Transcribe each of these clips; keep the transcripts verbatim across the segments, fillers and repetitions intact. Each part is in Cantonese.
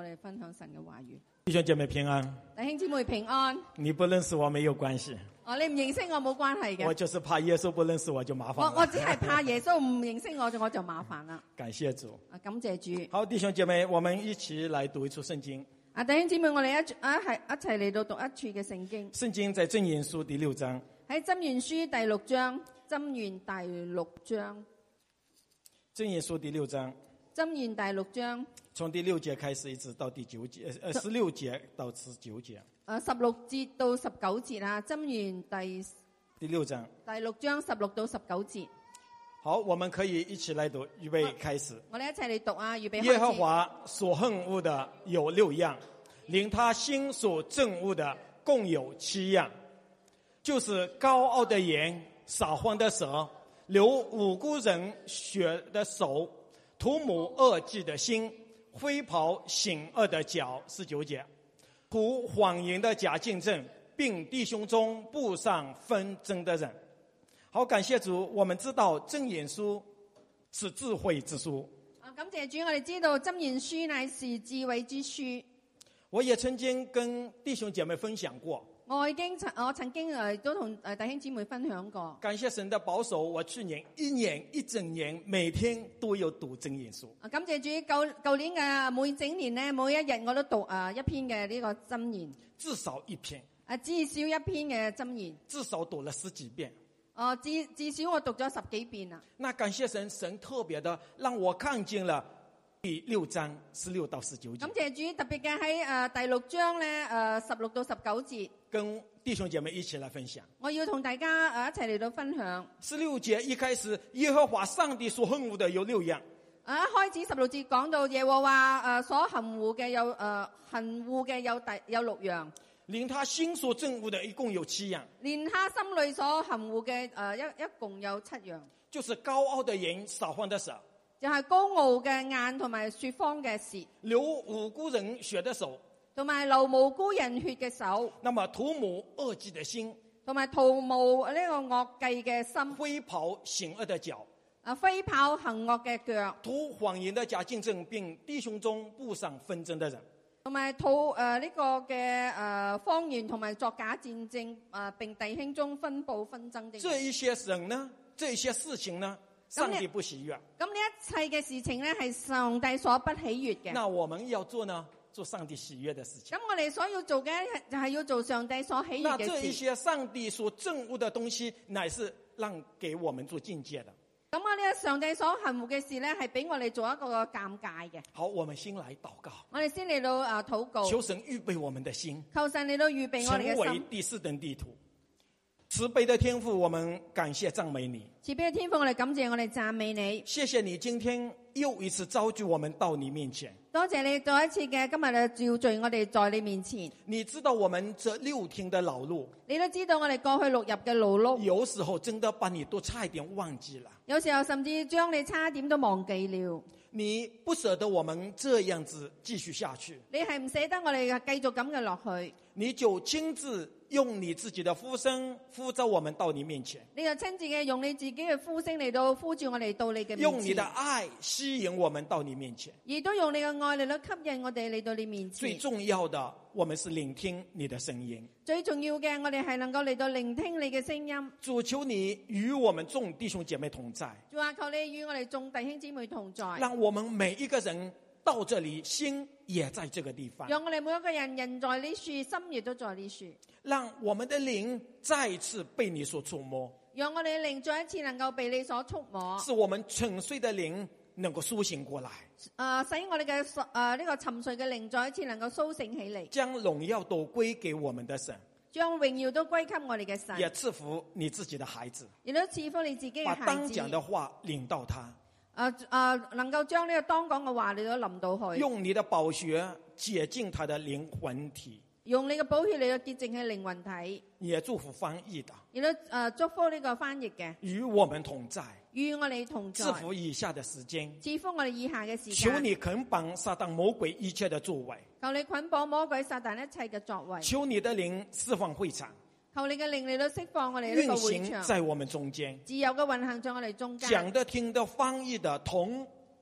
哋分享神嘅話語。 弟兄姐妹平安。 弟兄姊妹平安。 你不認識我沒有關係。 哦，你唔認識我冇關係嘅。 我就是怕耶穌不認識我就麻煩了。 我我只係怕耶穌唔認識我，我就麻煩啦。 感謝主。 啊，感謝主。 好，弟兄姐妹，我們一起來讀一處聖經。 啊，弟兄姊妹，我哋一啊係一齊嚟到讀一處嘅聖經。 聖經在箴言書第六章。 喺箴言書第六章，箴言第六章。 箴言書第六章。 箴言第六章。從第六節開始，一直到第九節，呃，十六節到十九節。 誒，十六節到十九節啊，箴言第第六章。 第六章十六到十九節。 好，我們可以一起來讀，預備開始。 我哋一齊嚟讀啊，預備開始。 耶和華所恨惡的有六樣，令他心所憎惡的共有七樣，就是高傲的言、撒謊的舌、流無辜人血的手、圖謀惡計的心、揮跑行惡的腳。十九節，圖謊言的假見證，並弟兄中布上紛爭的人。好，感謝主，我們知道箴言書是智慧之書。 啊，感謝主，我哋知道箴言書乃是智慧之書。 我也曾經跟弟兄姐妹分享過。 我已經曾我曾經誒都同誒弟兄姊妹分享過。 感謝神的保守，我去年一年一整年每天都有讀箴言書。 啊，感謝主，舊舊年嘅每整年咧，每一日我都讀誒一篇嘅呢個箴言。 至少一篇。 啊，至少一篇嘅箴言。 至少讀了十幾遍。 哦，至至少我讀咗十幾遍啦。 那感謝神，神特別的讓我看見了第六章十六到十九節。 感謝主，特別嘅喺誒第六章咧誒十六到十九節。 跟弟兄姐妹一起來分享。 我要同大家誒一齊嚟到分享。 十六節一開始，耶和華上帝所恨惡的有六樣。 啊，一開始十六節講到耶和華誒所恨惡嘅有誒恨惡嘅有第有六樣。 連他心所憎惡的一共有七樣。 連他心裏所恨惡嘅誒一一共有七樣。 就是高傲的言、撒謊的舌。 就係高傲嘅眼同埋說謊嘅舌。 流無辜人血的手。 同埋流無辜人血嘅手。 那麼圖謀惡計的心。 同埋圖謀呢個惡計嘅心。 揮跑行惡的腳。 啊，揮跑行惡嘅腳。 圖謊言的假見證，並弟兄中布上紛爭的人。 同埋圖誒呢個嘅誒謊言同埋作假見證誒，並弟兄中分佈紛爭的。 這一些人呢，這一些事情呢，上帝不喜悅。 咁呢一切嘅事情呢，係上帝所不喜悅嘅。 那我們要做呢，做上帝喜悅的事情。 咁我哋所要做嘅就係要做上帝所喜悅嘅事。 那這一些上帝所憎惡的東西，乃是讓給我們做境界的。 咁我呢上帝所恨惡嘅事咧，係俾我哋做一個尷尬嘅。 好，我們先來禱告。 我哋先嚟到啊禱告。 求神預備我們的心。 求神嚟到預備我哋嘅心。 成為第四等地土。慈悲的天父，我們感謝讚美你。 慈悲嘅天父，我哋感謝我哋讚美你。 謝謝你今天又一次召集我們到你面前。 多謝你再一次嘅今日嘅召聚我哋在你面前。 你知道我們這六天的勞碌。 你都知道我哋過去六日嘅勞碌。 有時候真的把你都差一點忘記了。 有時候甚至將你差點都忘記了。 你不捨得我們這樣子繼續下去。 你係唔捨得我哋繼續咁嘅落去。 你就親自用你自己的呼聲呼召我們到你面前。 你就親自嘅用你自己嘅呼聲嚟到呼召我哋到你嘅面前。 用你的愛吸引我們到你面前。 亦都用你嘅愛嚟到吸引我哋嚟到你面前。 最重要的，我們是聆聽你的聲音。 最重要嘅，我哋係能夠嚟到聆聽你嘅聲音。 主，求你與我們眾弟兄姐妹同在。 主啊，求你與我哋眾弟兄姊妹同在。 讓我們每一個人到這裡，心也在這個地方。 讓我哋每一個人人在呢處，心亦都在呢處。 讓我們的靈再一次被你所觸摸。 讓我哋嘅靈再一次能夠被你所觸摸。 使我們沉睡的靈能夠甦醒過來。 啊、呃，使我哋嘅誒呢個沉睡嘅靈再一次能夠甦醒起嚟。將榮耀都歸給我們的神。 將榮耀都歸給我哋嘅神。 也賜福你自己的孩子。 亦都賜福你自己嘅孩子。 把當講的話領到他。 啊啊！能夠將呢個當講嘅話你都臨到去， 用你的寶血潔淨他的靈魂體， 用你嘅寶血嚟到潔淨佢靈魂體， 也祝福翻譯的， 亦都誒祝福呢個翻譯嘅， 與我們同在， 與我哋同在， 賜福以下的時間， 賜福我哋以下嘅時間， 求你捆綁撒旦魔鬼一切的作為， 求你捆綁魔鬼撒旦一切嘅作為， 求你的靈釋放會場。 求你嘅靈嚟到釋放我哋呢個會場， 運行在我們中間， 自由嘅運行在我哋中間。 講的、聽的、翻譯的，同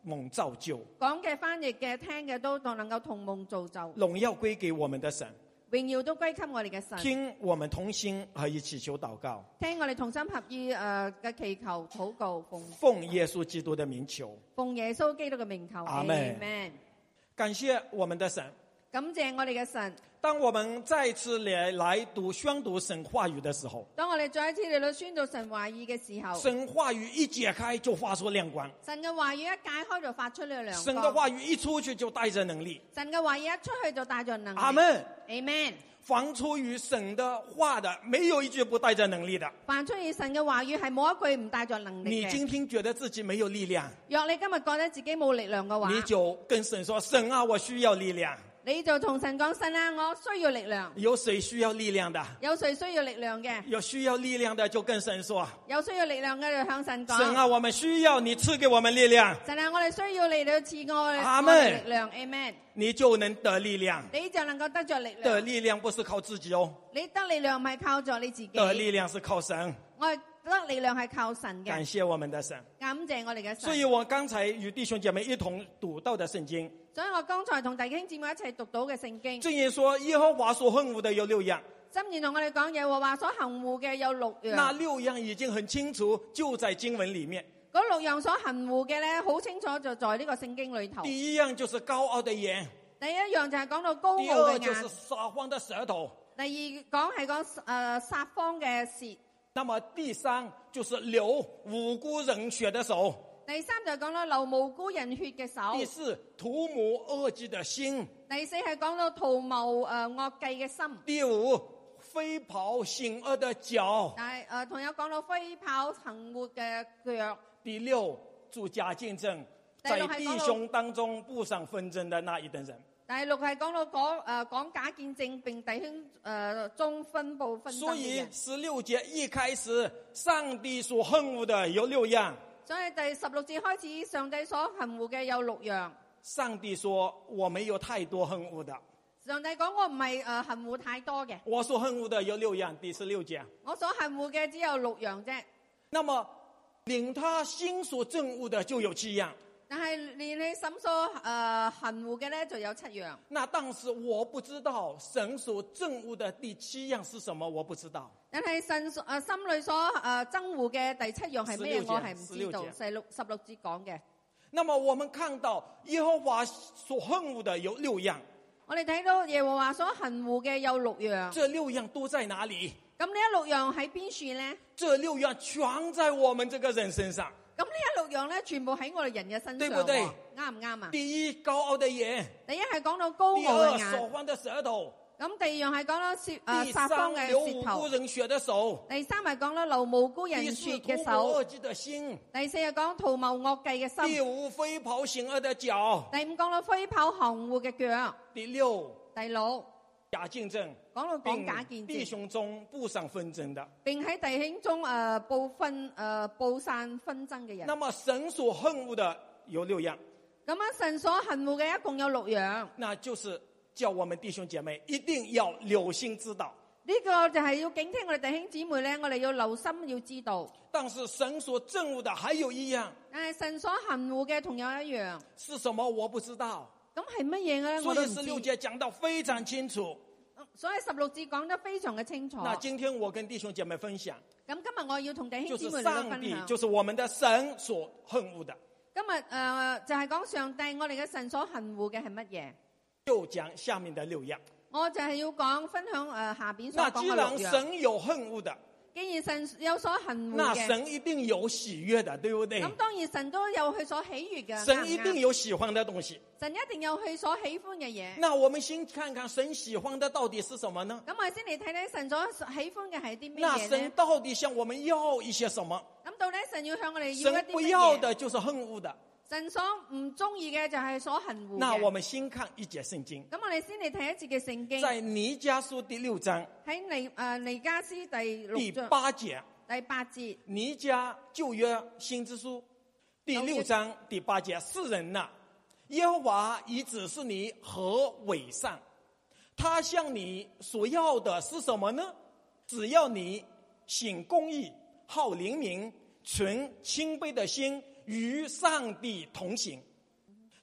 蒙造就。 講嘅翻譯嘅聽嘅都能夠同蒙造就， 榮耀歸給我們的神， 榮耀都歸給我哋嘅神。 聽我們同心合意祈求禱告， 聽我哋同心合意誒嘅祈求禱告，奉奉耶穌基督的名求， 奉耶穌基督嘅名求。 阿們 Amen。 感謝我們的神。 感謝我哋嘅神。 當我們再次來來讀宣讀神話語的時候， 當我哋再一次嚟到宣讀神話語嘅時候， 神話語一解開就發出亮光， 神嘅話語一解開就發出呢個亮光， 神的話語一出去就帶着能力， 神嘅話語一出去就帶着能力。 阿們 Amen。 凡出於神的話的，沒有一句不帶着能力的。 凡出於神嘅話語係冇一句唔帶着能力嘅。 你今天覺得自己沒有力量， 若你今日覺得自己冇力量嘅話， 你就跟神說，神啊，我需要力量。 你就同神講，神啊，我需要力量。 有誰需要力量的？ 有誰需要力量嘅？ 有需要力量的就跟神說， 有需要力量嘅就向神講， 神啊，我們需要你賜給我們力量。 神啊，我哋需要你嚟賜我哋阿我哋們力量。Amen。 你就能得力量。 你就能夠得着力量。 得力量不是靠自己哦， 你得力量唔係靠咗你自己， 得力量是靠神。 我哋得力量係靠神嘅。 感謝我們的神。 感謝我哋嘅神。 所以我剛才與弟兄姐妹一同讀到的聖經， 所以我剛才同弟兄姊妹一齊讀到嘅聖經， 箴言說耶和華所恨惡的有六樣， 箴言同我哋講耶和華所恨惡嘅有六樣。 那六樣已經很清楚，就在經文裡面。 嗰六樣所恨惡嘅咧，好清楚就在呢個聖經裏頭。 第一樣就是高傲的眼， 第一樣就係講到高傲第嘅眼。 二就是撒謊的舌頭， 第二講係講誒撒謊嘅舌。 那麼第三就是流無辜人血的手， 第三就係講到流無辜人血嘅手。 第四圖謀惡計的心， 第四係講到圖謀誒惡計嘅心。 第五飛跑行惡的腳， 但係誒同有講到飛跑行惡嘅腳。 第六作假見證，在弟兄當中布上紛爭的那一等人。 第六係講到講誒講假見證並弟兄誒、呃、中分佈紛爭嘅人。 所以十六節一開始，上帝所恨惡的有六樣。 所以第十六節開始，上帝所恨惡嘅有六樣。 上帝說我沒有太多恨惡的。 上帝講我唔係誒恨惡太多嘅。 我所恨惡的有六樣，第十六節。 我所恨惡嘅只有六樣啫。 那麼令他心所憎惡的就有七樣。 但係連你心所誒恨惡嘅咧就有七樣。 那當時我不知道神所憎惡的第七樣是什麼，我不知道。 但係神誒、呃、心裏所誒憎惡嘅第七樣係咩？我係唔知道。十六十六節講嘅。 那麼我們看到耶和華所恨惡的有六樣。 我哋睇到耶和華所恨惡嘅有六樣。 這六樣都在哪裡？ 咁呢一六樣喺邊處咧？ 這六樣全在我們這個人身上。 咁呢一六樣咧，全部喺我哋人嘅身上， 對不對？ 啱唔啱啊？ 第一，高傲的眼； 第一係講到高傲嘅眼； 第二，撒謊的舌頭； 咁第二樣係講到舌誒撒謊嘅流無舌頭； 辜人血的手； 第三係講到流無辜人血嘅手； 第四，圖謀惡計的心； 第四係講圖謀惡計嘅心； 第五，飛跑行惡的腳； 第五講到飛跑行惡嘅腳； 第六， 第六假見證， 講到講假見證， 弟兄中布上紛爭的， 並喺弟兄中誒布分誒布散紛爭嘅人。 那麼神所恨惡的有六樣。 咁樣神所恨惡嘅一共有六樣。 那就是叫我們弟兄姐妹一定要留心知道。 呢個就係要警惕我哋弟兄姊妹咧，我哋要留心要知道。 但是神所憎惡的還有一樣。 但係神所恨惡嘅同樣一樣。 是什麼我不知道。 咁係乜嘢咧？ 所以十六節講到非常清楚。 所以十六節講得非常嘅清楚。 那今天我跟弟兄姐妹分享。 咁今日我要同弟兄姊妹就是嚟到上帝， 分享。 就是我們的神所恨惡的。 今日誒、呃、就係、是、講上帝，我哋嘅神所恨惡嘅係乜嘢？ 就講下面的六樣。 我就係要講分享誒、呃、下邊所講嘅六樣。 那既然神有恨惡的。 既然神有所恨惡嘅， 那神一定有喜悅的，對不對？ 咁當然神都有佢所喜悅嘅。 神一定有喜歡的東西。 神一定有佢所喜歡嘅嘢。 那我們先看看神喜歡的到底是什麼呢？ 咁我先嚟睇睇神所喜歡嘅係啲咩嘢？ 那神到底向我們要一些什麼？ 咁到底神要向我哋要一啲乜嘢？ 神不要的就是恨惡的。 神所唔中意嘅就係所恨惡嘅。 那我們先看一節聖經。 咁我哋先嚟睇一節嘅聖經。 在彌迦書第六章。 喺彌誒彌迦書第六章第八節。 第八節。 彌迦舊約先知書第六章第八節：世人哪，耶和華已指示你何為善，他向你所要的是什麼呢？只要你行公義，好靈明，存謙卑的心，與上帝同行。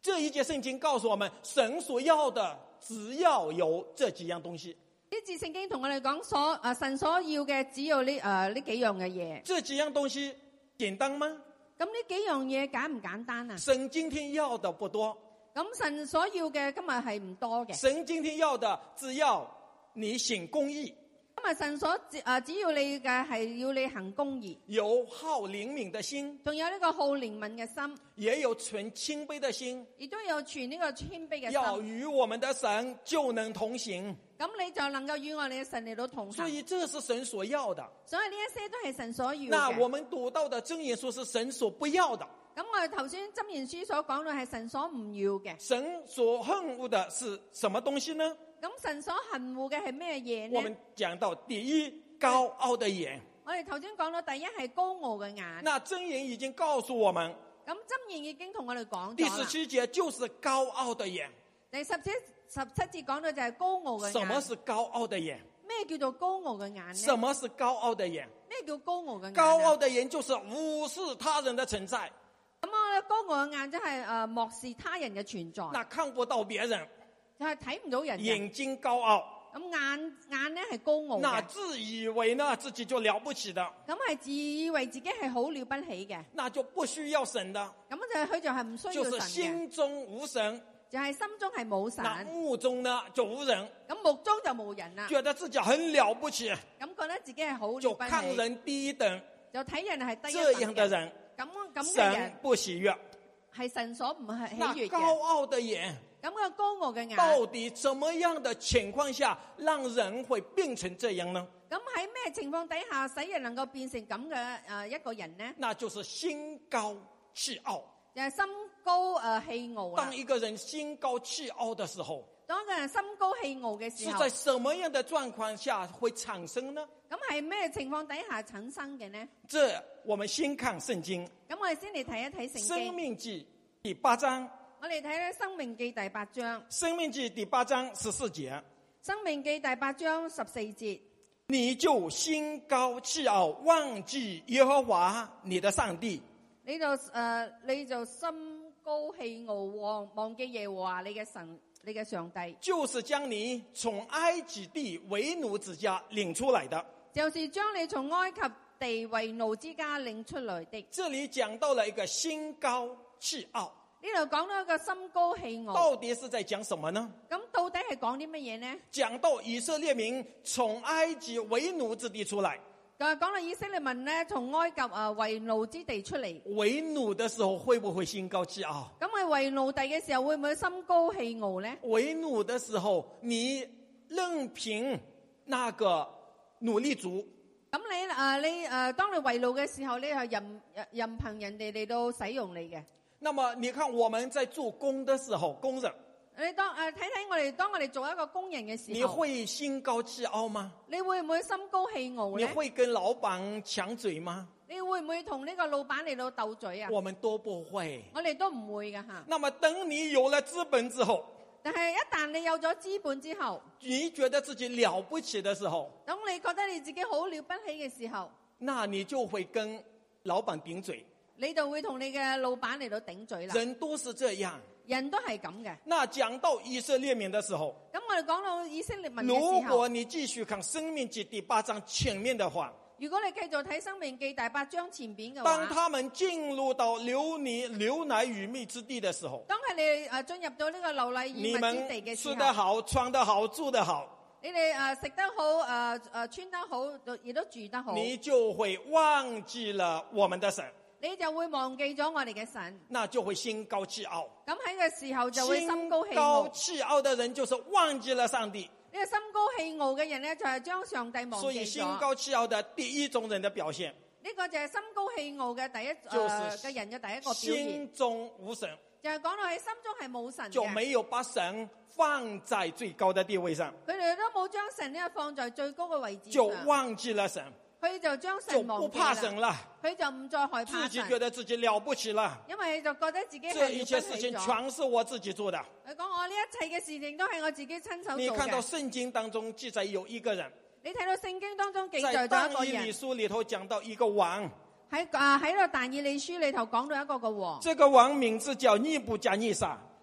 這一節聖經告訴我們，神所要的只要有這幾樣東西。 呢節聖經同我哋講所啊神所要嘅只有呢誒呢幾樣嘅嘢。 這幾樣東西簡單嗎？ 咁呢幾樣嘢簡唔簡單啊？ 神今天要的不多。 咁神所要嘅今日係唔多嘅。 神今天要的只要你行公義。 今日神所啊只要你嘅係要你行公義， 有好憐憫的心， 仲有呢個好憐憫嘅心， 也有存謙卑的心， 亦都有存呢個謙卑嘅心。 要與我們的神就能同行。 咁你就能夠與我哋嘅神嚟到同行。 所以這是神所要的。 所以呢一些都係神所要嘅。 那我們讀到的箴言書是神所不要的。 咁我哋頭先箴言書所講到係神所唔要嘅。 神所恨惡的是什麼東西呢？ 咁神所恨惡嘅係咩嘢呢？ 我們講到第一，高傲的眼。 我哋頭先講到第一係高傲嘅眼。 那箴言已經告訴我們， 咁箴言已經同我哋講咗。 第十七節就是高傲的眼。 第十七十七節講到就係高傲嘅眼。 什麼是高傲的眼？ 咩叫做高傲嘅眼呢？ 什麼是高傲的眼？ 咩叫高傲嘅眼？ 高傲的眼就是無視他人的存在。 咁我高傲嘅眼即係誒漠視他人嘅存在。 那看不到別人， 就係睇唔到人。 眼睛高傲。 咁眼眼咧係高傲嘅。 那自以為呢自己就了不起的。 咁係自以為自己係好了不起嘅。 那就不需要神的。 咁就佢就係唔需要神嘅。 就是心中無神。 就係心中係冇神。 那目中呢就無人。 咁目中就冇人啦。 覺得自己很了不起。 咁覺得自己係好了不起。 就看人低一等。 就睇人係低一等。 這樣的人， 咁咁嘅人神不喜悅。 係神所唔係喜悅嘅。 那高傲的眼。 咁個高傲嘅眼， 到底怎麼樣的情況下，讓人會變成這樣呢？ 咁喺咩情況底下，使人能夠變成咁嘅誒一個人呢？ 那就是心高氣傲。 就係心高誒氣傲啦。 當一個人心高氣傲的時候， 當一個人心高氣傲嘅時候， 是在什麼樣的狀況下會產生呢？ 咁係咩情況底下產生嘅呢？ 這我們先看聖經。 咁我哋先嚟睇一睇聖經。 申命記第八章。 我哋睇咧《申命記》第八章，《 申命記》第八章十四節，《 申命記》第八章十四節， 你就心高氣傲，忘記耶和華你的上帝。 你就誒、呃，你就心高氣傲，忘忘記耶和華你嘅神，你嘅上帝， 就是將你從埃及地為奴之家領出來的， 就是將你從埃及地為奴之家領出來的。 這裏講到了一個心高氣傲。 呢度講到一個心高氣傲， 到底是在講什麼呢？ 咁到底係講啲乜嘢呢？ 講到以色列民從埃及為奴之地出來， 就係講到以色列民呢從埃及啊為奴之地出嚟。 為奴的時候會不會心高氣傲？ 咁佢為奴隸嘅時候會唔會心高氣傲呢？為奴的時候，你任憑那個奴隸主。 咁你誒、呃、你誒、呃，當你為奴嘅時候，你係任任憑人哋嚟到使用你嘅。 那麼你看我們在做工的時候，工人， 你當誒睇睇我哋當我哋做一個工人嘅時候， 你會心高氣傲嗎？ 你會唔會心高氣傲咧？ 你會跟老闆搶嘴嗎？ 你會唔會同呢個老闆嚟到鬥嘴啊？ 我們都不會， 我哋都唔會噶吓。 那麼等你有了資本之後， 但係一旦你有咗資本之後， 你覺得自己了不起的時候， 等你覺得你自己好了不起嘅時候， 那你就會跟老闆頂嘴。 你就會同你嘅老闆嚟到頂嘴啦。 人都是這樣， 人都係咁嘅。 那講到以色列民的時候， 咁我哋講到以色列民嘅時候， 如果你繼續看申命記第八章前面的話， 如果你繼續睇申命記第八章前邊嘅話， 當他們進入到流泥流奶與蜜之地的時候， 當佢哋誒進入到呢個流奶與蜜之地嘅時候， 你們吃得好，穿得好，住得好， 你哋誒食得好，誒、呃、誒穿得好，亦都住得好， 你就會忘記了我們的神。 你就會忘記咗我哋嘅神， 那就會心高氣傲。 咁喺個時候就會心高氣傲。 心高氣傲的人就是忘記了上帝。 呢個心高氣傲嘅人咧，就係將上帝忘記咗。 所以心高氣傲的第一種人的表現， 呢個就係心高氣傲嘅第一就是誒嘅人嘅第一個表現。 心中無神， 就係講到喺心中係冇神嘅， 就沒有把神放在最高的地位上。 佢哋都冇將神呢個放在最高嘅位置上， 就忘記了神。 佢就將神就忘記不怕神了， 佢就唔再害怕神， 自己覺得自己了不起了， 因為就覺得自己係這一切事情全是我自己做的。 佢講我呢一切嘅事情都係我自己親手做嘅。 你看到聖經當中記載有一個人， 你睇到聖經當中記載在咗一個但以理人， 書裏頭講到一個王， 喺啊喺個但以理書裏頭講到一個個王， 這個王名字叫尼布甲尼撒。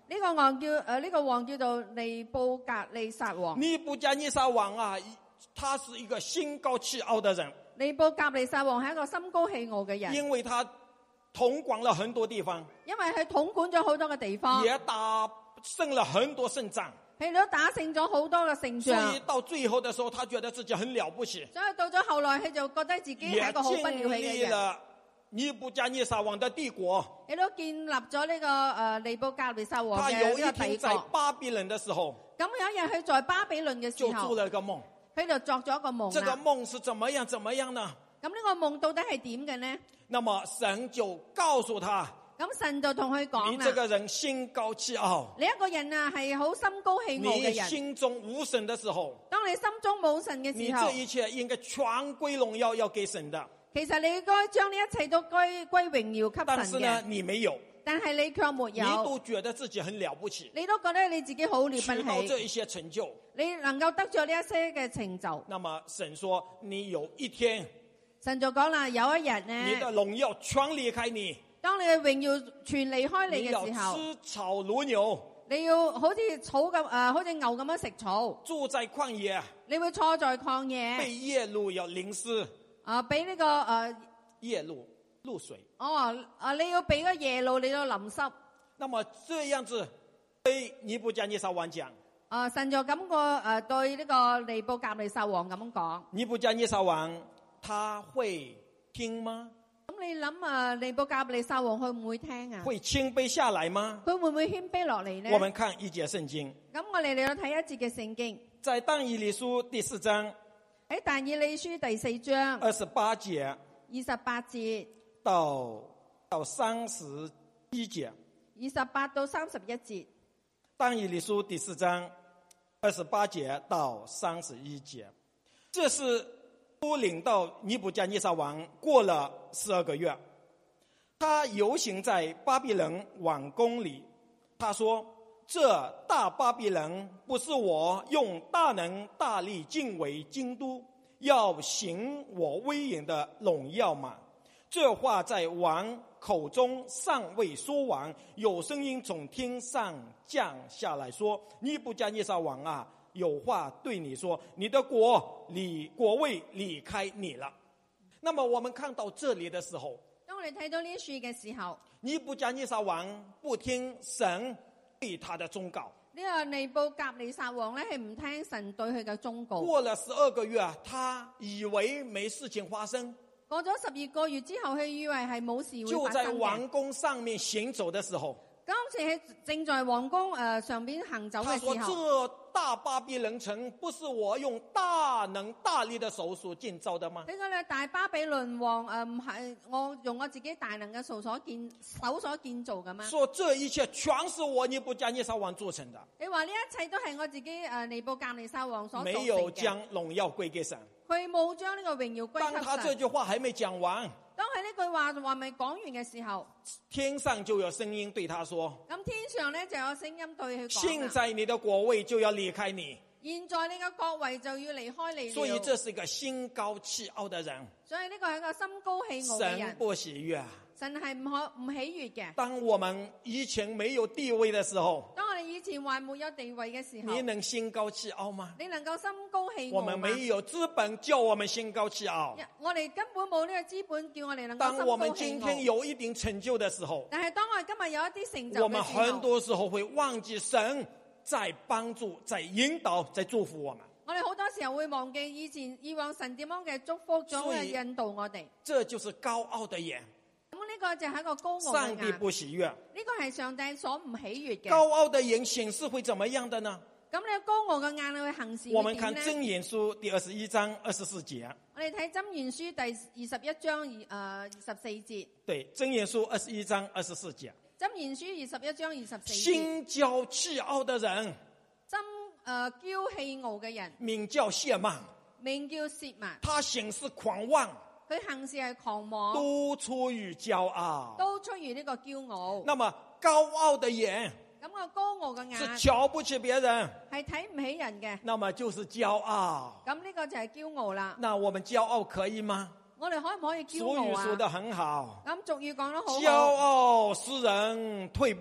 呢個王叫誒呢、呃這個王叫做尼布甲利撒王。 尼布甲尼撒王啊，他是一個心高氣傲的人。 尼布甲利撒王係一個心高氣傲嘅人， 因為他統管了很多地方， 因為佢統管咗好多嘅地方， 也打勝了很多勝仗。 佢都打勝咗好多嘅勝仗， 所以到最後的時候，他覺得自己很了不起。 所以到咗後來，佢就覺得自己係一個好不了氣嘅人。 也建立了尼布甲尼撒王的帝國， 亦都建立咗呢、這個誒、呃、尼布甲利撒王嘅呢個帝國。 他有一天在巴比倫的時候， 咁有一日佢在巴比倫嘅時就候， 做了一個夢。 佢就作咗一個夢。 這個夢是怎麼樣？怎麼樣呢？ 咁呢個夢到底係點嘅呢？ 那麼神就告訴他。 咁神就同佢講啦， 你這個人心高氣傲， 你一個人啊係好心高氣傲嘅人。 你心中無神的時候， 當你心中冇神嘅時候， 你這一切應該全歸榮耀要給神的。 其實你應該將呢一切都歸歸榮耀給神嘅。 但是呢，你沒有， 但係你卻沒有， 你都覺得自己很了不起， 你都覺得你自己好了不起， 取到這一些成就， 你能夠得咗呢一些嘅成就。 那麼神說，你有一天， 神就講啦，有一日呢， 你的榮耀全離開你。 當你嘅榮耀全離開你嘅時候， 你要吃草如牛， 你要好似草咁誒、呃，好似牛咁樣食草， 住在曠野， 你會坐在曠野， 被夜露要淋濕， 啊，俾呢、這個誒、呃、 夜露露水。 哦，啊，你要俾個夜露你到淋濕。 那麼這樣子對尼布甲尼撒王講， 啊，神就咁個誒對呢個尼布甲利撒王咁講， 尼布甲尼撒王他會聽嗎？ 咁你諗啊，尼布甲利撒王會唔會聽啊？ 會謙卑下來嗎？ 佢會唔會謙卑落嚟呢？ 我們看一節聖經。 咁我哋嚟到睇一節嘅聖經， 在但以理書第四章， 喺但以理書第四章二十八節， 二十八節到到三十一節， 二十八到三十一節。 但以理書第四章二十八節到三十一節，這是都領到尼布甲尼撒王過了十二個月，他遊行在巴比倫王宮裏，他說：這大巴比倫不是我用大能大力敬為京都，要行我威嚴的榮耀嗎？這話在王口中尚未說完，有聲音從天上降下來說：尼布甲尼撒王啊，有話對你說，你的國離國位離開你了。那麼我們看到這裡的時候， 當我哋睇到呢樹嘅時候， 尼布甲尼撒王不聽神對他的忠告。 呢個尼布甲利撒王咧係唔聽神對佢嘅忠告。 過了十二個月，他以為沒事情發生。 過咗十二個月之後，佢以為係冇事會就在發生嘅。 王宮上面行走的時候， 當時喺正在王宮誒、呃、上邊行走嘅時候， 他說：這大巴比倫城不是我用大能大力的手所建造的嗎？ 呢個咧大巴比倫王誒唔係我用我自己大能嘅手所建手所建造嘅嗎？ 說這一切全是我尼布甲尼撒王做成的。 你話呢一切都係我自己誒尼布甲利撒王所做成嘅。 沒有將榮耀歸給神。 佢冇將呢個榮耀歸給神。 當他這句話還沒講完， 當佢呢句話話未講完嘅時候， 天上就有聲音對他說： 咁天上咧就有聲音對佢講： 現在你的國位就要離開你。 現在你嘅國位就要離開你了。 所以這是一個心高氣傲的人。 所以呢個係一個心高氣傲嘅人。 神不喜悅。 神係唔可唔喜悅嘅。 當我們以前沒有地位的時候， 當我哋以前還沒有地位嘅時候， 你能心高氣傲嗎？ 你能夠心高氣傲嗎？ 我們沒有資本叫我們心高氣傲。 我哋根本冇呢個資本叫我哋能夠心高氣傲。 當我們今天有一定成就的時候， 但係當我哋今日有一啲成就嘅時候， 我們很多時候會忘記神在幫助、在引導、在祝福我們。 我哋好多時候會忘記以前以往神點樣嘅祝福，點樣嘅引導我哋。 這就是高傲的眼。 咁呢個就係一個高傲嘅眼。 上帝不喜悅。 呢個係上帝所唔喜悅嘅。 高傲的眼行事會怎麼樣的呢？ 咁你高傲嘅眼你會行事會點呢？ 我們看箴言書第二十一章二十四節。 我哋睇箴言書第二十一章二誒二十四節。 對，箴言書二十一章二十四節。 箴言書二十一章二十四節。 心驕氣傲的人， 心誒驕氣傲嘅人， 名叫褻慢， 名叫褻慢。 他行事狂妄， 佢行事係狂妄， 都出於驕傲， 都出於呢個驕傲。 那麼高傲的眼， 咁個高傲嘅眼是瞧不起別人， 係睇唔起人嘅， 那麼就是驕傲。 咁呢個就係驕傲啦。 那我們驕傲可以嗎？ 我哋可唔可以驕俗傲啊？ 語說得很好， 咁俗語講得好好， 驕傲使人退步，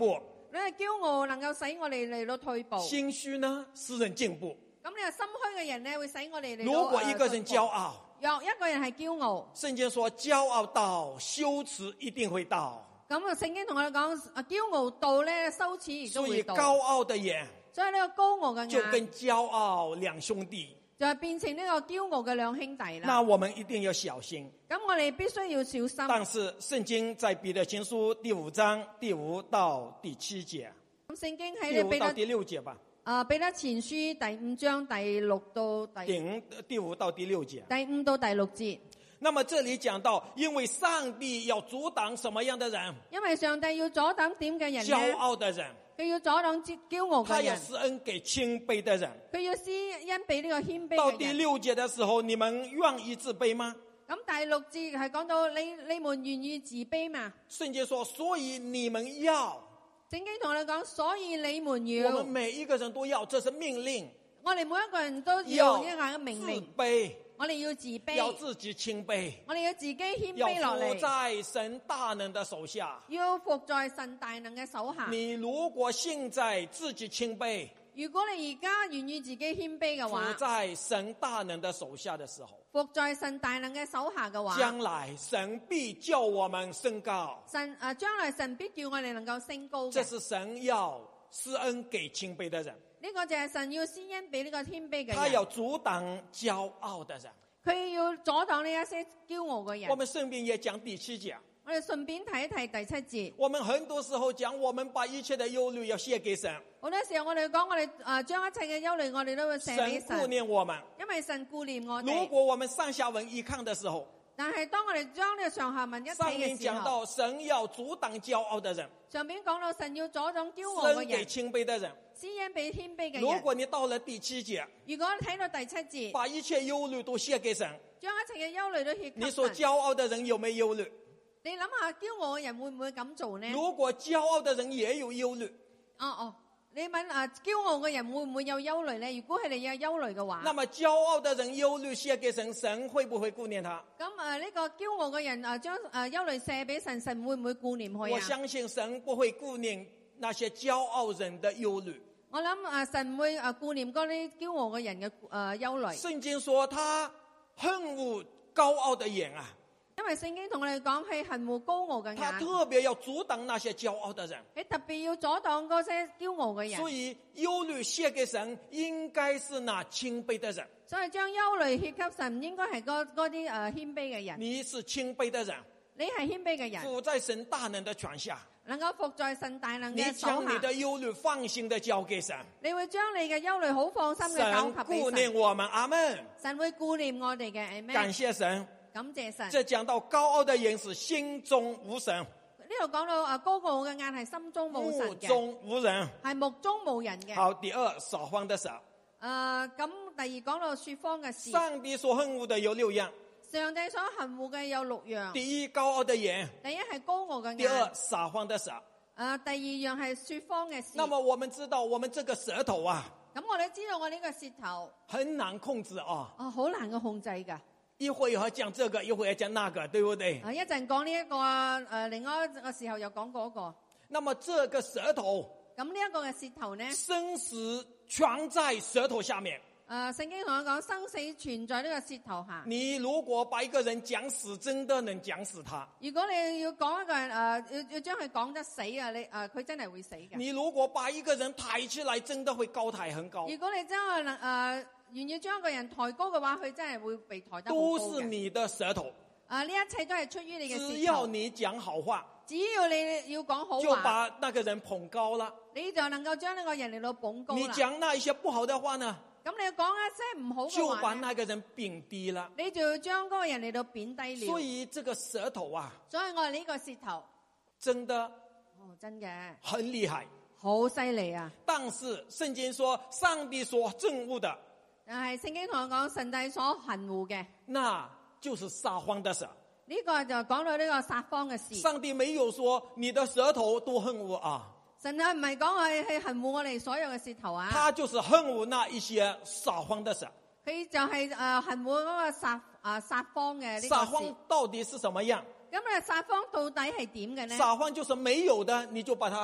呢個驕傲能夠使我哋嚟到退步。 心虛呢，使人進步。 咁呢個心虛嘅人呢，會使我哋嚟到如果一個人驕傲， 傲， 若一個人係驕傲， 聖經說驕傲到羞恥一定會到。 咁啊聖經同我哋講，啊驕傲到咧羞恥亦都所以會到。 高傲的人所以呢個高傲嘅就眼跟驕傲兩兄弟。 就係變成呢個驕傲嘅兩兄弟啦。 那我們一定要小心。 咁我哋必須要小心。 但是聖經在彼得前書第五章第五到第七節， 咁聖經喺第你彼得五到第六節吧。 啊彼得前書第五章第六到第第五第五到第六節。 第五到第六節。 那麼這裡講到，因為上帝要阻擋什麼樣的人？ 因為上帝要阻擋點嘅人驕咧？ 傲的人。 佢要阻擋驕傲他要嘅人。 施恩給謙卑的人。 佢要施恩俾呢個謙卑到嘅人。 第六節的時候，你們願意自卑嗎？ 咁第六節係講到你你們願意自卑嘛？ 聖經說，所以你們要。 聖經同你講，所以你們我要。 們每一個人都要，這是命令。 我哋每一個人都要要呢個嘅命令。 自卑。 我哋要自卑。 要自己謙卑。 我哋要自己謙要卑落嚟。 服在神大能的手下。 要服在神大能嘅手下。 你如果現在自己謙卑， 如果你而家願意自己謙卑嘅話， 服在神大能的手下的時候， 服在神大能嘅手下嘅話， 將來神必叫我們升高。 神啊，將來神必叫我哋能夠升高嘅。 這是神要施恩給謙卑的人。 呢個就係神要施恩俾呢個謙卑嘅人。 他要阻擋驕傲的人。 佢要阻擋呢一些驕傲嘅人。 我們順便也講第七節。 我哋順便睇一睇第七節。 我們很多時候講，我們把一切的憂慮要卸給神。 好多時候我哋講，我哋誒將一切嘅憂慮，我哋都會卸俾神。 神顧念我們， 因為神顧念我哋。 如果我們上下文一看的時候， 但係當我哋將呢個上下文一睇上面嘅時候， 講到神要阻擋驕傲的人， 上面講到神要阻擋驕傲施恩給嘅人， 謙卑的人。 施恩俾謙卑嘅人。 如果你到了第七節， 如果睇到第七節， 把一切憂慮都卸給神， 將一切嘅憂慮都卸給神。 你說驕傲的人有沒有憂慮？ 你諗下，驕傲嘅人會唔會咁做呢？ 如果驕傲的人也有憂慮， 哦哦，你問啊，驕傲嘅人會唔會有憂慮呢？如果佢哋有憂慮嘅話， 那麼驕傲的人憂慮卸給神，神會不會顧念他？ 咁啊呢個驕傲嘅人啊將啊憂慮卸俾神，神會唔會顧念佢啊？ 我相信神不會顧念那些驕傲人的憂慮。 我諗啊神會啊顧念嗰啲驕傲嘅人嘅啊憂慮。 聖經說他恨惡高傲的眼啊。 因為聖經同我哋講係恨惡高傲嘅眼， 他特別要阻擋那些驕傲的人， 佢特別要阻擋嗰些驕傲嘅人。 所以憂慮卸給神，應該是那謙卑的人。 所以將憂慮卸給神，應該係嗰嗰啲誒謙卑嘅人。 你是謙卑的人， 你係謙卑嘅人， 服在神大能的權下， 能夠服在神大能你嘅手將你的下。 憂慮放心的交給神， 你會將你嘅憂慮好放心嘅交神給俾顧念神。 我們，阿們。 神會顧念我哋嘅，係咩？ 感謝神。 感謝神。 這講到高傲的人是心中無神， 呢度講到啊高傲嘅眼係心中冇神目嘅， 中無人。 係目中冇人嘅。 好，第二，撒謊的舌。 誒咁第二講到說謊嘅事。 上帝所恨惡的有六樣。 上帝所恨惡嘅有六樣。 第一，高傲的眼。 第一係高傲嘅眼。 第二，撒謊的舌。 誒第二樣係說謊嘅事。 那麼我們知道，我們這個舌頭啊， 咁我哋知道我呢個舌頭很難控制啊。 啊好難嘅控制㗎。 一會兒講這個，一會兒講那個，對不對？ 啊一陣講呢一個啊，誒另外一個時候又講嗰個。 那麼這個舌頭， 咁呢一個嘅舌頭呢？ 生死全在舌頭下面。 誒聖經同我講，生死存在呢個舌頭下。 你如果把一個人講死，真的能講死他。 如果你要講一個人誒、呃，要要將佢講得死啊，你誒佢、呃、真係會死嘅。 你如果把一個人抬起來，真的會高抬很高。 如果你將佢能誒願意將一個人抬高嘅話，佢真係會被抬得好高嘅。 都是你的舌頭。 啊，呢一切都係出於你嘅舌頭。 只要你講好話， 只要你要講好話， 就把那個人捧高了。 你就能夠將呢個人嚟到捧高啦。 你講那一些不好的話呢？ 咁你講一些唔好嘅就話呢， 把那個人貶低了。 你就要將嗰個人嚟到貶低了。 所以這個舌頭啊， 所以我哋呢個舌頭真的哦，真嘅很厲害， 好犀利啊！ 但是聖經說，上帝所憎惡的， 但係聖經同我講，神帝所恨惡嘅， 那就是撒謊的舌。 呢、這個就講到呢個撒謊嘅事。 上帝沒有說你的舌頭都恨我啊， 神係唔係講係係恨惡我哋所有嘅舌頭啊？ 他就是恨惡那一些撒謊的舌。 佢就係誒恨惡嗰個撒啊撒謊嘅呢個撒謊到底是什麼樣？ 咁咧撒謊到底係點嘅呢？ 撒謊就是沒有的，你就把它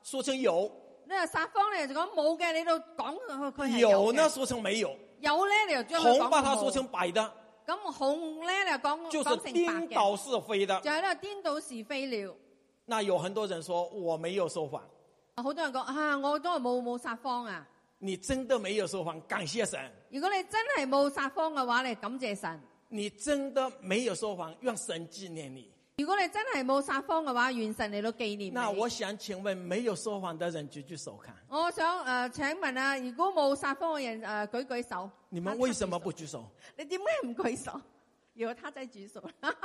說成有； 呢個撒謊咧就講冇嘅，你都講佢佢係有有嘅。 呢說成沒有； 有咧你就將佢紅把它講冇。 說成白的， 咁紅咧你就講就是講成白顛倒嘅， 是非的。 就喺度顛倒是非了。 那有很多人說我沒有說謊， 好多人講啊，我都係冇冇撒謊啊。 你真的沒有說謊，感謝神。 如果你真係冇撒謊嘅話，你感謝神。 你真的沒有說謊，願神紀念你。 如果你真係冇撒謊嘅話，願神嚟到紀念你。 那我想請問沒有說謊的人舉舉手看。 我想誒、呃、請問啊，如果冇撒謊嘅人誒、呃、舉舉手。 你們為什麼不舉手？ 你點解唔舉手？如果他真係舉手，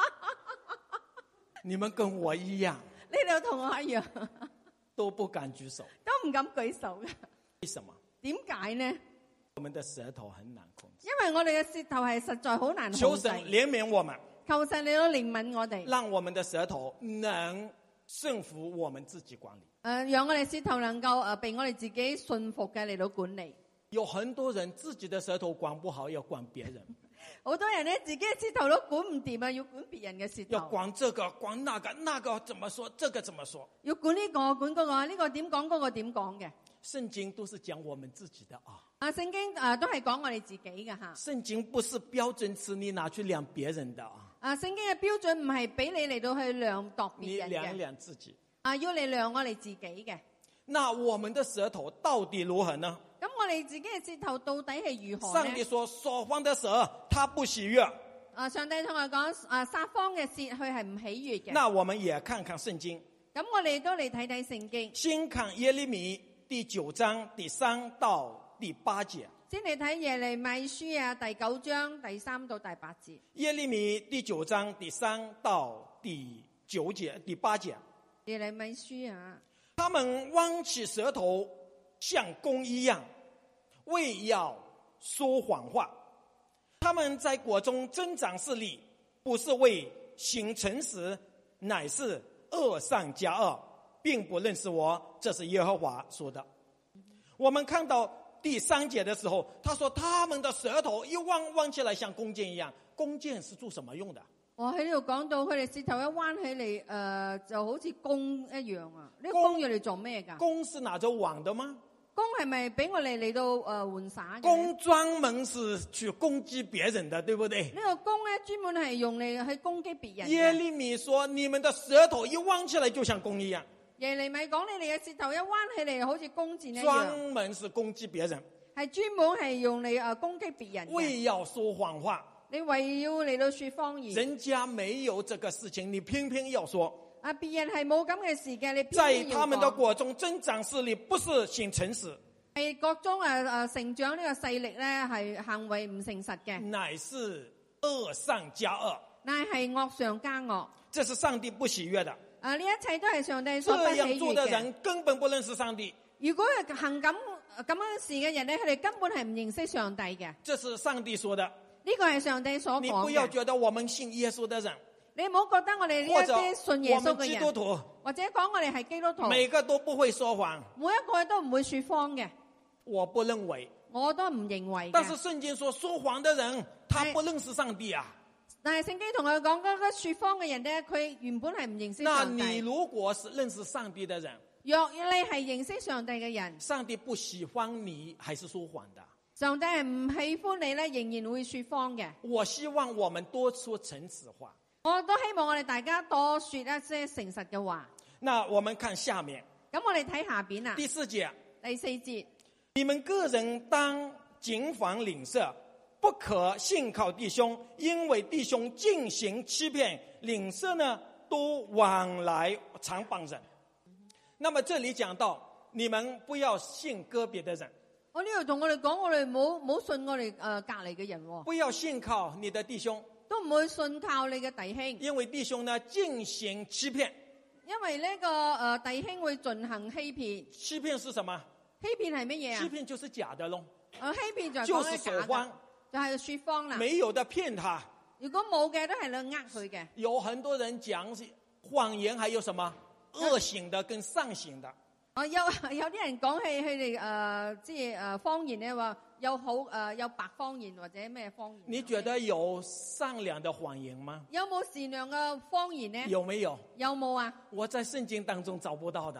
你們跟我一樣， 你哋同我一樣， 都不敢舉手， 都唔敢舉手嘅。 為什麼？ 點解呢？ 我們的舌頭很難控制。 因為我哋嘅舌頭係實在好難控制。 求神憐憫我們， 求神嚟到憐憫我哋， 讓我們的舌頭能順服我們自己管理。 誒、呃，讓我哋舌頭能夠誒被我哋自己信服嘅嚟到管理。 有很多人自己的舌頭管不好，要管別人。 好多人咧自己嘅舌頭都管唔掂啊，要管別人嘅舌頭。 要管這個，管那個，那個怎麼說，這個怎麼說？ 要管呢、這個，管嗰、那個，呢、這個點講，嗰、那個點講嘅。 聖經都是講我們自己的啊。 啊，聖經誒、呃、都係講我哋自己嘅吓。 聖經不是標準尺，你拿去量別人的啊。 啊，聖經嘅標準唔係俾你嚟到去量度別你人嘅。 量量自己。 啊，要你量我哋自己嘅。 那我們的舌頭到底如何呢？ 咁我哋自己嘅舌頭到底係如何呢？ 上帝說說謊的舌，他不喜悅。 啊，上帝同我講，啊，撒謊嘅舌，佢係唔喜悅嘅。 那我們也看看聖經。 咁我哋都嚟睇睇聖經。 先看耶利米第九章第三到第八節。 先嚟睇耶利米書啊，第九章第三到第八節。 耶利米第九章第三到第九節第八節。 耶利米書啊， 他們彎起舌頭像弓一樣，為要說謊話。他們在國中增長勢力，不是為行誠實，乃是惡上加惡，並不認識我。這是耶和華說的。我們看到第三節的時候，他說他們的舌頭一彎彎起來像弓箭一樣。弓箭是做什麼用的？ 我喺呢度講到佢哋舌頭一彎起嚟，誒、呃，就好似弓一樣啊！呢、這個弓要嚟做咩噶？ 弓是拿着網的嗎？ 弓係咪俾我哋嚟到誒玩耍嘅？ 弓專門是去攻擊別人的，對不對？ 呢個弓咧專門係用嚟去攻擊別人。 耶利米說：你們的舌頭一彎起來就像弓一樣。 耶利米講你哋嘅舌頭一彎起嚟好似弓箭一樣。 專門是攻擊別人， 係專門係用嚟誒攻擊別人。 為要說謊話。 你為要嚟到說謊言， 人家沒有這個事情，你偏偏要說。 啊，別人係冇咁嘅事嘅，你偏偏在要他們的國中增長勢力，不是行誠實， 係國中誒誒成長呢個勢力咧，係行為唔誠實嘅， 乃是惡上加惡， 乃係惡上加惡。 這是上帝不喜悅的。 啊，呢一切都係上帝所不喜這樣做的悅嘅。 人根本不認識上帝。 如果係行咁咁樣事嘅人咧，佢哋根本係唔認識上帝嘅。 這是上帝說的。 呢個係上帝所講嘅。 你不要覺得我們信耶穌的人， 你唔好覺得我哋呢一啲信耶穌嘅人， 或者我們基督徒， 或者講我哋係基督徒， 每個都不會說謊， 每一個都唔會說謊嘅。 我不認為， 我都唔認為嘅。 但是聖經說說謊的人，他不認識上帝啊。 但係聖經同佢講嗰個說謊嘅人咧，佢原本係唔認識上帝。 那你如果是認識上帝的人， 若你係認識上帝嘅人， 上帝不喜歡你還是說謊的？ 上帝係唔喜歡你咧，仍然會說謊嘅。 我希望我們多說誠實話。 我都希望我哋大家多說一些誠實嘅話。 那我們看下面， 咁我哋睇下邊啊， 第四節， 第四節， 你們個人當謹防鄰舍，不可信靠弟兄，因為弟兄盡行欺騙，鄰舍呢都往來常幫人。那麼這裏講到，你們不要信個別的人。 我呢度同我哋講，我哋冇冇信我哋誒、呃、隔籬嘅人、哦， 不要信靠你的弟兄， 都唔會信靠你嘅弟兄， 因為弟兄呢盡行欺騙。 因為呢、這個誒、呃、弟兄會進行欺騙。 欺騙是什麼？ 欺騙係乜嘢啊？ 欺騙就是假的咯。 誒，欺騙就係就是說謊， 就係說謊啦。 沒有的騙他。 如果冇嘅都係你呃佢嘅。 有很多人講謊言，還有什麼惡行的跟上行的。 哦，有有啲人講起佢哋誒，即係誒謊言咧，話有好誒、呃、有白謊言或者咩謊言？ 你覺得有善良的謊言嗎？ 有冇善良嘅謊言呢？ 有沒有？ 有冇啊？ 我在聖經當中找不到的。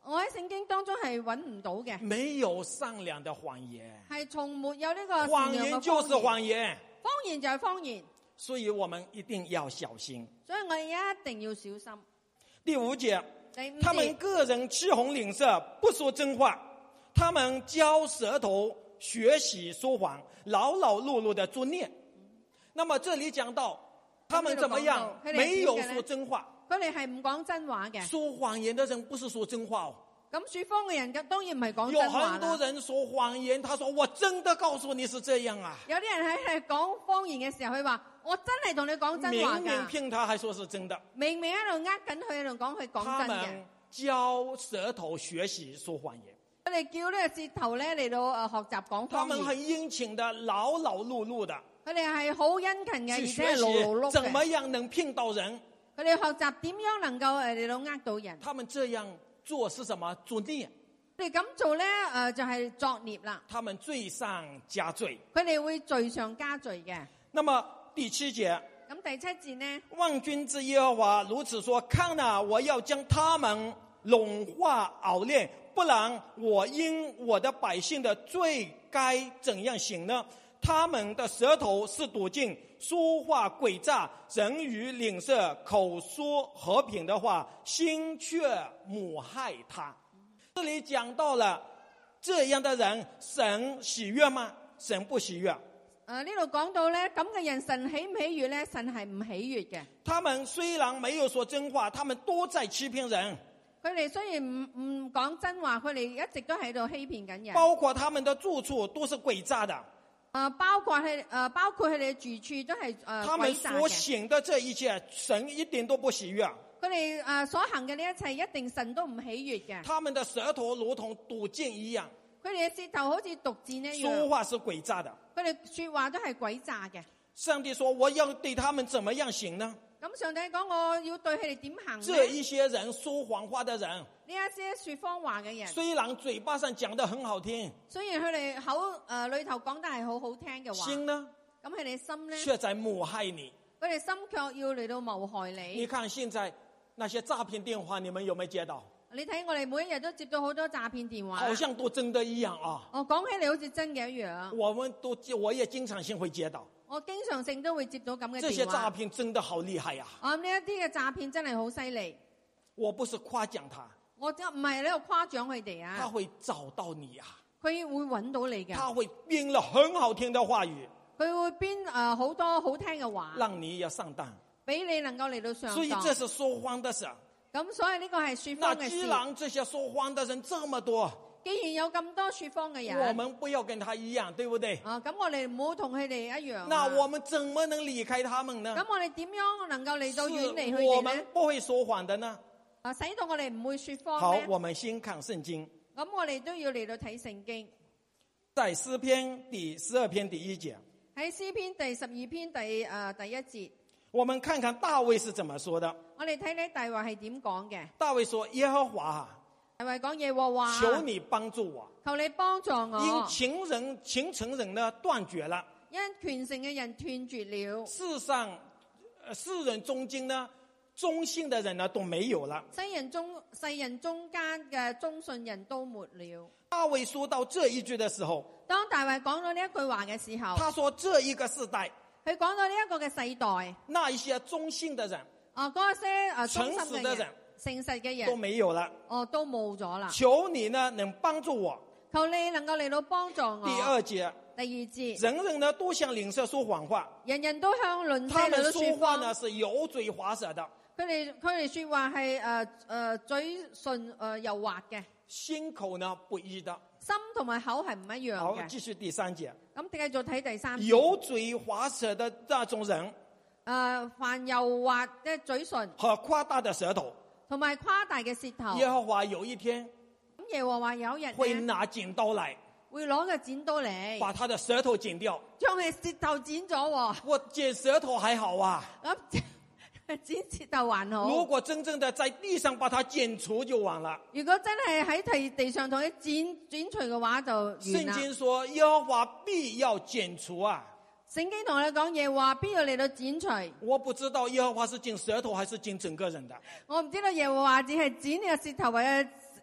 我喺聖經當中係揾唔到嘅， 沒有善良的謊言， 係從沒有呢個善謊良嘅言就是謊謊言， 謊言就係謊言， 所以我們一定要小心。 所以我哋一定要小心。 第五節， 第五他們節， 個人欺哄吝嗇，不說真話，他們交舌頭學習說謊，勞勞碌碌的作孽。那麼這裏講到他們怎麼樣？沒有說真話。 佢哋係唔講真話嘅。 說謊言的人不是說真話哦。 咁說謊嘅人嘅當然唔係講有真話很多啦。 人說謊言，他說我真的告訴你是這樣啊。 有啲人喺係講謊言嘅時候，佢話我真係同你講真話明明㗎， 騙他，還說是真的。 明明喺度呃緊佢，喺度講佢講他真嘅。 們教舌頭學習說謊言， 佢哋叫呢個舌頭咧嚟到誒學習講他們謊言。 很殷勤的，勞勞碌碌的佢哋係好殷勤嘅，而去且係學勞勞碌習怎麼嘅。 樣能騙到人。 佢哋學習點樣能夠誒嚟到呃到人。 他們這樣做是什麼？作孽。 佢哋咁做咧誒就係作孽啦。 他們罪上加罪。 佢哋會罪上加罪嘅。 那麼第七節， 咁第七節呢？ 萬軍之耶和華如此說：看哪，我要將他們融化熬煉，不然我因我的百姓的罪該怎樣行呢？他們的舌頭是篤勁，說話詭詐，人語吝嗇，口說和平的話，心卻謀害他。這裏講到了這樣的人，神喜悅嗎？神不喜悅。 誒呢度講到咧，咁嘅人神喜唔喜悅咧？神係唔喜悅嘅。 他們雖然沒有說真話，他們都在欺騙人。 佢哋雖然唔唔講真話，佢哋一直都喺度欺騙緊人。 包括他們的住處都是詭詐的。 誒包括係誒包括佢哋嘅住處都係誒他們詭詐嘅。 所行的這一切，神一點都不喜悅。 佢哋誒所行嘅呢一切，一定神都唔喜悅嘅。 他們的舌頭如同篤勁一樣， 佢哋嘅舌頭好似毒箭一樣。 說話是詭詐的。 佢哋說話都係詭詐嘅。 上帝說：我要對他們怎麼樣行呢？ 咁上帝講我要對佢哋點行呢？ 這一些人說謊話的人， 呢一些說謊話嘅人， 雖然嘴巴上講得很好聽， 雖然佢哋口誒裏頭講得係好好聽嘅話， 心呢， 咁佢哋心咧， 卻在謀害你。 佢哋心卻要嚟到謀害你。 你看現在那些詐騙電話，你們有沒有接到？ 你睇我哋每一日都接到好多詐騙電話， 好像都真的一樣啊！ 哦，講起嚟好似真嘅一樣。 我們都我也經常性會接到。 我經常性都會接到咁嘅電話。 這些詐騙真的好厲害呀！ 啊，呢一啲嘅詐騙真係好犀利。 我不是誇獎他， 我就唔係喺度誇獎佢哋啊。 他會找到你啊！ 佢會揾到你嘅。 他會編了很好聽的話語， 佢會編誒好多好聽嘅話， 讓你要上當， 俾你能夠嚟到上當。 所以這是說謊的事。 咁所以呢個係說那謊嘅事。 既然這些說謊的人這麼多， 既然有咁多說謊嘅人， 我們不要跟他一樣，對不對？ 啊，咁我哋唔好同佢哋一樣啊。 那我們怎麼能離開他們呢？ 咁我哋點樣能夠嚟到遠離佢是我哋呢？ 們不會說謊的呢？ 啊，使到我哋唔會說謊好， 呢？ 我們先看聖經， 咁我哋都要嚟到睇聖經。 在詩篇第十二篇第一節， 喺詩篇第十二篇第誒、呃、第一節， 我們看看大衛是怎麼說的。 我哋睇睇大衛係點講嘅。 大衛說：耶和華啊， 大衛講耶和華， 求你幫助我， 求你幫助我。 因情人情成人呢斷絕了， 因權成嘅人斷絕了， 世上，呃世人中間呢忠信的人呢都沒有了。 世人中世人中間嘅忠信人都沒了。 大衛說到這一句的時候， 當大衛講到呢一句話嘅時候， 他說這一個世代， 佢講到呢一個嘅世代， 那一些忠信的人啊嗰些啊忠心嘅人誠實的人、 誠實嘅人都沒有了， 哦都冇咗啦。 求你呢能幫助我。 求你能夠嚟到幫助我。 第二節， 第二節， 人人呢都向鄰舍說謊話， 人人都向鄰舍他們嚟到說說話呢謊。 是油嘴滑舌的， 佢哋佢哋說話係誒誒嘴唇誒油滑嘅， 心口呢不一的。 心同埋口係唔一樣好， 嘅。 繼續第三節， 咁繼續睇第三節。 油嘴滑舌的那種人誒凡油滑嘅嘴唇和誇大的舌頭， 同埋誇大嘅舌頭。 耶和華有一天咁耶和華有一日會呢拿剪刀來會攞個剪刀嚟， 把他的舌頭剪掉。 將佢舌頭剪咗喎。 我剪舌頭還好啊， 咁剪舌頭還好。 如果真正的在地上把它剪除就完了。 如果真係喺地地上同佢剪剪除嘅話就完啦。 聖經說耶和華必要剪除啊。 聖經同你講嘢話，必要嚟到剪除。 我不知道耶和華是剪舌頭還是剪整個人的。 我唔知道耶和華只係剪你個舌頭或者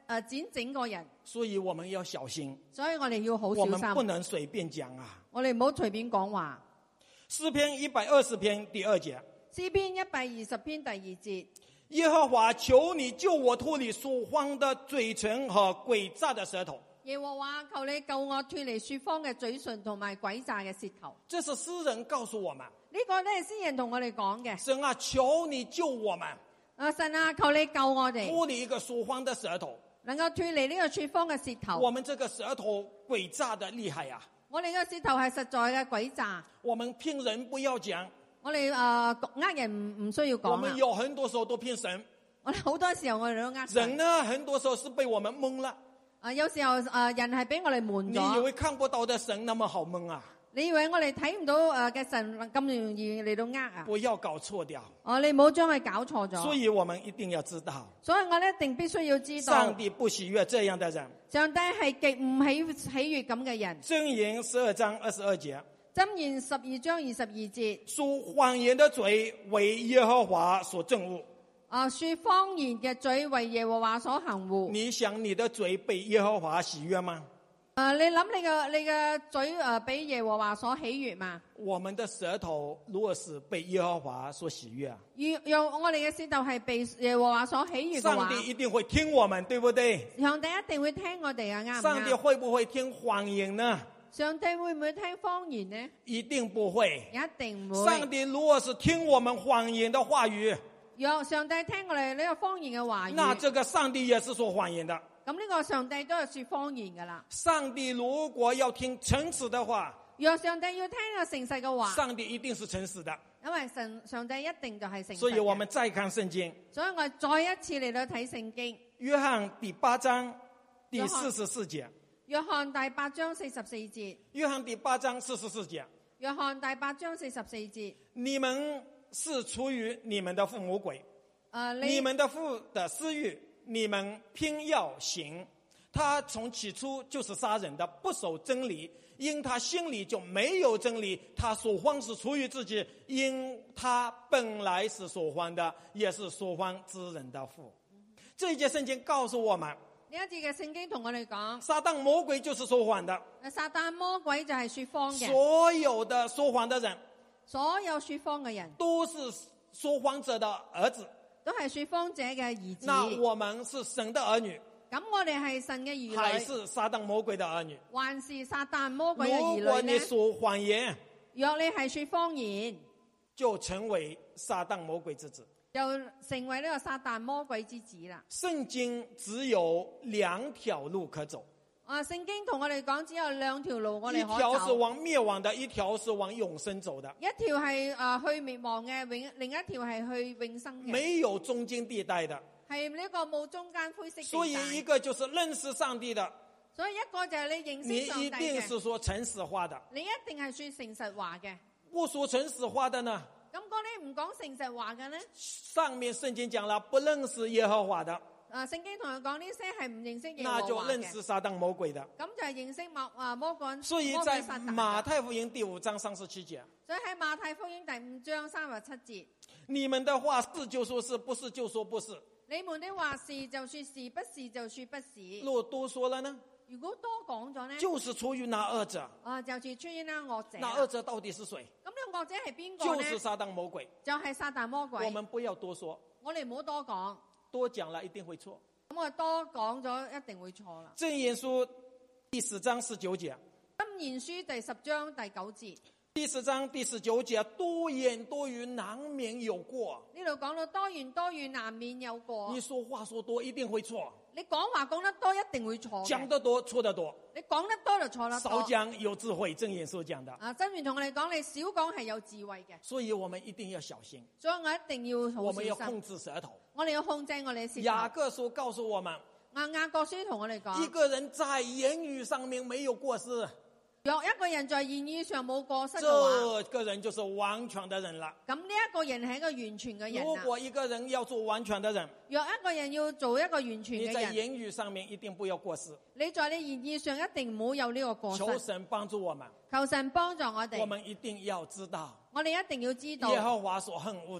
誒剪整個人， 所以我們要小心， 所以我哋要好我小心， 們不能隨便講啊。 我哋唔好隨便講話。 詩篇一百二十篇第二節， 詩篇一百二十篇第二節， 耶和華求你救我脫離說謊的嘴唇和詭詐的舌頭。 耶和華求你救我脫離說謊嘅嘴唇同埋詭詐嘅舌頭。 這是詩人告訴我們， 呢個咧係詩人同我哋講嘅。 神啊，求你救我們啊，神啊，求你救我哋， 脫離一個說謊的舌頭。 能夠脫離呢個說謊嘅舌頭。 我們這個舌頭詭詐的厲害啊！ 我哋嘅舌頭係實在嘅詭詐。 我們騙人不要講， 我哋誒呃人唔唔需要講。 我們有很多時候都騙神。 我哋好多時候我哋都呃神。 人呢，很多時候是被我們蒙了。 啊，有時候啊，人係俾我哋瞞咗。 你以為看不到的神那麼好蒙啊？ 你以為我哋睇唔到誒嘅神咁容易嚟到呃啊？ 不要搞錯掉。 哦，你唔好將佢搞錯咗。 所以我們一定要知道， 所以我哋一定必須要知道， 上帝不喜悅這樣的人。 上帝係極唔喜喜悅咁嘅人。 箴言十二章二十二節， 箴言十二章二十二節， 說謊言的嘴為耶和華所憎惡。 啊，說謊言嘅嘴為耶和華所恨惡。 你想你的嘴被耶和華喜悅嗎？ 啊，你諗你嘅你嘅嘴誒俾耶和華所喜悅嘛？ 我們的舌頭如果是被耶和華所喜悅啊， 若若我哋嘅舌頭係被耶和華所喜悅嘅話， 上帝一定會聽我們，對不對？ 上帝一定會聽我哋啊，啱唔啱？ 上帝會不會聽謊言呢？ 上帝會唔會聽謊言呢？ 一定不會。 一定唔會。 上帝如果是聽我們謊言的話語， 若上帝聽我哋呢個謊言嘅話語， 那這個上帝也是說謊言的。 咁呢個上帝都係說謊言噶啦。 上帝如果要聽誠實的話， 若上帝要聽個誠實嘅話， 上帝一定是誠實的。 因為神上帝一定就係誠實嘅。 所以我們再看聖經， 所以我再一次嚟到睇聖經， 約翰第八章第四十四節。 約翰第八章四十四節。 約翰第八章四十四節。 約翰第八章四十四節。 你們是出於你們的父魔鬼， 呃、 你, 你們的父的私欲，你們偏要行。他從起初就是殺人的，不守真理，因他心裡就沒有真理。他說謊是出於自己，因他本來是說謊的，也是說謊之人的父。這一節聖經告訴我們， 呢一節嘅聖經同我哋講， 撒旦魔鬼就是說謊的。 撒旦魔鬼就係說謊嘅。 所有的說謊的人， 所有說謊嘅人都是說謊者的兒子， 都係說謊者嘅兒子。 那我們是神的兒女， 咁我哋係神嘅兒女， 還是撒旦魔鬼的兒女？ 還是撒旦魔鬼嘅兒女呢？ 如果你說謊言， 若你係說謊言， 就成為撒旦魔鬼之子， 就成為呢個撒旦魔鬼之子啦。 聖經只有兩條路可走。 啊，聖經同我哋講只有兩條路我哋可走， 一條是往滅亡的，一條是往永生走的。 一條係啊去滅亡嘅，永另一條係去永生嘅， 沒有中間地帶的， 係呢個冇中間灰色地帶。 所以一個就是認識上帝的， 所以一個就係你認識上帝嘅， 你一定是說誠實話的， 你一定係說誠實話嘅。 不說誠實話的呢？ 咁嗰啲唔講誠實話嘅呢？ 上面聖經講了，不認識耶和華的。 啊！聖經同佢講呢些係唔認識耶和華嘅， 那就認識撒旦魔鬼的。 咁就係認識魔啊魔鬼。 所以在馬太福音第五章三十七節， 所以喺馬太福音第五章三十七節， 你們的話是就說是，不是就說不是。 你們的話是就說是，不是就說不是。 如果多說了呢？ 如果多講咗呢？ 就是出於那惡者。 啊，就是出於那惡者。 那惡者到底是誰？ 咁呢個惡者係邊個呢？ 就是撒旦魔鬼。 就係撒旦魔鬼。 我們不要多說， 我哋唔好多講， 多講了一定會錯。 咁我多講咗一定會錯啦。 箴言書第十章十九節。 箴言書第十章第九節。 第十章第十九節，多言多語難免有過。 呢度講到多言多語難免有過。 你說話說多一定會錯。 你講話講得多一定會錯。 講得多錯得多。 你講得多就錯得多。 少講有智慧，箴言書講的。 啊，箴言同我哋講，你少講係有智慧嘅。 所以我們一定要小心。 所以我一定要好小心。 我們要控制舌頭。 我哋要控制我哋嘅舌頭。 雅各書告訴我們， 啊，雅各書同我哋講， 一個人在言語上面沒有過失， 若一個人在言語上冇過失嘅話，這個人就是完全的人了。 咁呢一個人係一個完全嘅人。 如果一個人要做完全的人， 若一個人要做一個完全嘅人， 你在言語上面一定不要過失。 你在你言語上一定唔好有呢個過失。 求神幫助我們， 求神幫助我哋。 我們一定要知道， 我哋一定要知道耶和華所恨惡的，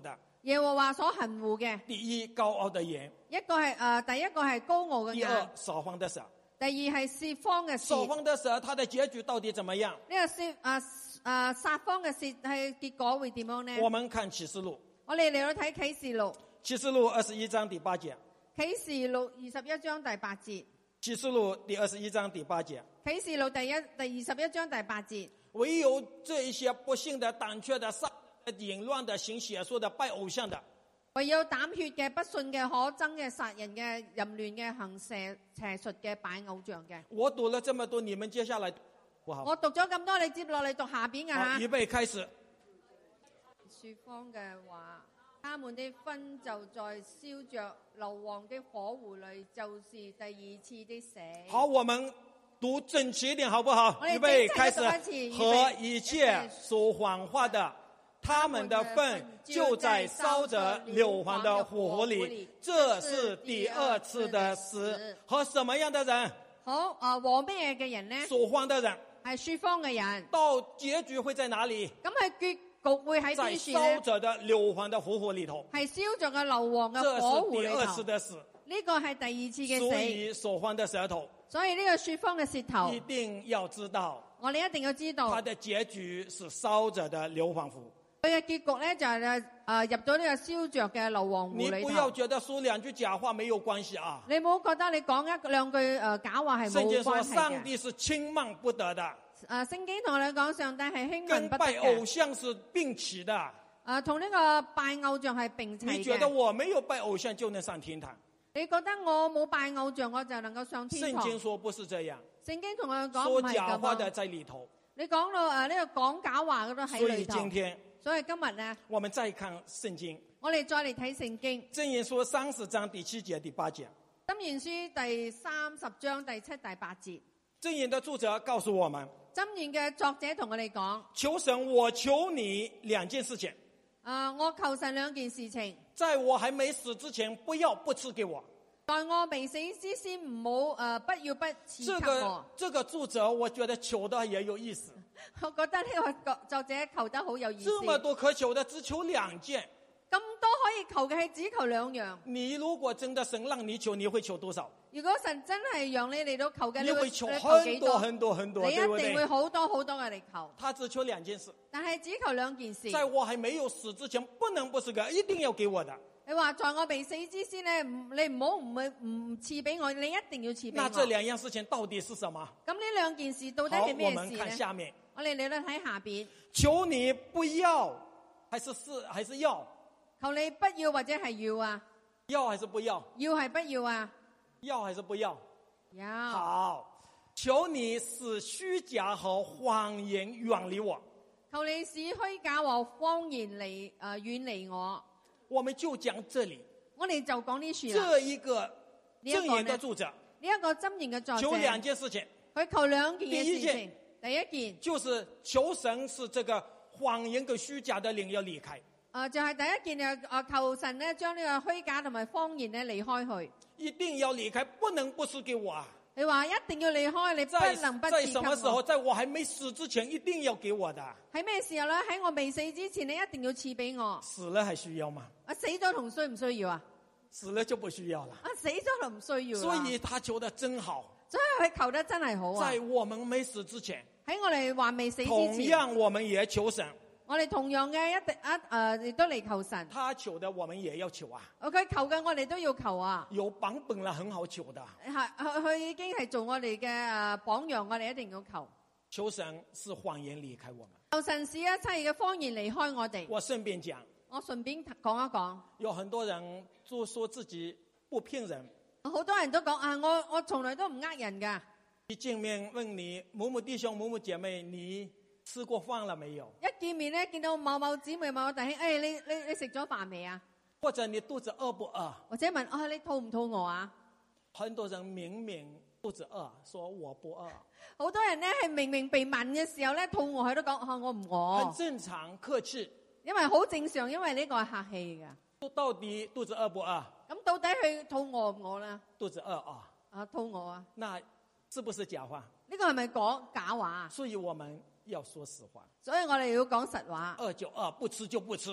耶和華所恨惡嘅。 第一，高傲的言； 一個係誒、呃，第一個係高傲嘅第眼， 二，撒謊的舌。 第二係說謊嘅撒舌。 謊的舌，它的結局到底怎麼樣？ 呢個說誒誒撒謊嘅舌係結果會點樣呢？ 我們看啟示錄， 我哋嚟到睇啟示錄， 啟示錄二十一章第八節。 啟示錄二十一章第八節。 啟示錄第二十一章第八節。 啟示錄第一第二十一章第八節。 唯有這一些不幸的、膽怯的、殺淫亂的、行邪術的、拜偶像的， 唯有膽怯嘅、不信嘅、可憎嘅、殺人嘅、淫亂嘅、行邪邪術嘅、拜偶像嘅。 我讀了這麼多，你們接下來不好。 我讀咗咁多，你接落嚟讀下邊嘅吓。 預備開始。 說謊嘅話，他們的分就在燒着硫磺的火湖裏，就是第二次的死。 好，我們讀整齊一點，好不好？預備開始。和一切說謊話的，他們的分就在燒着硫磺的火湖裏，這是第二次的死。和什麼樣的人？ 好啊，和咩嘅人呢？ 說謊的人， 係說謊嘅人。 到結局會在哪裡？ 咁係結局會喺邊處呢？ 在燒着的硫磺的火湖裏頭。 係燒着嘅硫磺嘅火湖裏頭。 這是第二次的死。 呢個係第二次嘅死。 所以說謊的舌頭。 所以呢個說謊嘅舌頭， 一定要知道， 我哋一定要知道， 它的結局是燒着的硫磺湖。 佢嘅結局咧就係、是、誒、呃、入到呢個燒着嘅硫磺湖裏頭。 你不要覺得說兩句假話沒有關係啊！ 你唔好覺得你講一兩句誒、呃、假話係冇關係嘅。 聖經說上帝是輕慢不得的。 誒、呃，聖經同你講上帝係輕慢跟不得拜偶像是並齊的。 誒，同呢個拜偶像係並齊嘅。 你覺得我沒有拜偶像就能上天堂？ 你覺得我冇拜偶像我就能夠上天堂？ 聖經說不是這樣。 聖經同我講說假話的在裏頭。 你講到誒呢個講假話嘅都喺裏頭。 所以今天， 所以今日呢， 我們再看聖經。 我哋再嚟睇聖經。 箴言說三十章第七節、第八節。 箴言書第三十章第七、第八節。 箴言的作者告訴我們。 箴言嘅作者同我哋講： 求神，我求你兩件事情。 啊、呃，我求神兩件事情。 在我還沒死之前，不要不賜給我。 在我未死之先，唔好誒，不要不賜給我。 這個這個作者，我覺得求得也有意思。 我覺得呢個作者求得好有意思。 這麼多可求的，只求兩件。 咁多可以求嘅係只求兩樣。 你如果真的神讓你求，你會求多少？ 如果神真係讓你嚟到求嘅， 你會求很多很多很多， 你一定會好多好多嘅嚟求。 他只求兩件事。 但係只求兩件事。 在我還沒有死之前，不能不是個，一定要給我的。 你話在我未死之先咧，你唔好唔會唔賜俾我，你一定要賜俾我。 那這兩樣事情到底是什麼？ 咁呢兩件事到底係咩事咧？ 好，我們看下面。 我哋嚟到睇下邊。 求你不要，還是是還是要？ 求你不要或者係要啊？ 要還是不要？ 要係不要啊？ 要還是不要？ 要。 好，求你使虛假和謊言遠離我。 求你使虛假和謊言離誒遠離我。 我們就講這裡， 我哋就講呢處啦。 這一個箴言的作者， 呢一個箴言嘅作者， 求兩件事情。 佢求兩件嘅事情。 第一件， 第一件就是求神使這個謊言跟虛假的靈要離開。 啊，就係、是、第一件啊，求神咧將呢個虛假同埋謊言咧離開去。 一定要離開，不能不賜給我啊！ 你話一定要離開，你不能不賜給我。 在什麼時候？在我還沒死之前，一定要給我的。 喺咩時候咧？喺我未死之前，你一定要賜俾我。 死了還需要嗎？ 啊，死咗同需唔需要啊？ 死了就不需要了。 啊，死咗就唔需要。 所以他求得真好。 所以佢求得真係好啊！ 在我們沒死之前， 喺我哋還未死之前， 同樣我們也求神。 我哋同樣嘅一定一誒，亦都嚟求神。 他求的，我們也要求啊。 佢求嘅，我哋都要求啊。 有榜本了，很好求的。 係佢佢已經係做我哋嘅誒榜樣，我哋一定要求。 求神使謊言離開我們。 求神使一切嘅謊言離開我哋。 我順便講， 我順便講一講。 有很多人就說自己不騙人。 好多人都講啊，我我從來都唔呃人噶。 一見面問你某某弟兄、某某姐妹，你吃過飯了沒有？ 一見面咧，見到某某姊妹、某某弟兄，誒、哎，你你你食咗飯未啊？ 或者你肚子餓不餓？ 或者問啊，你肚唔肚餓啊？ 很多人明明肚子餓，說我不餓。 好多人咧係明明被問嘅時候咧，肚餓佢都講啊，我唔餓。 很正常，客氣。 因為好正常，因為呢個係客氣噶。 到底肚子餓不餓？ 咁到底佢肚餓唔餓啦？ 肚子餓啊！ 啊，肚餓啊！ 那是不是假話？ 呢個係咪講假話啊？ 所以我們要說實話。 所以我哋要講實話。 餓就餓，不吃就不吃。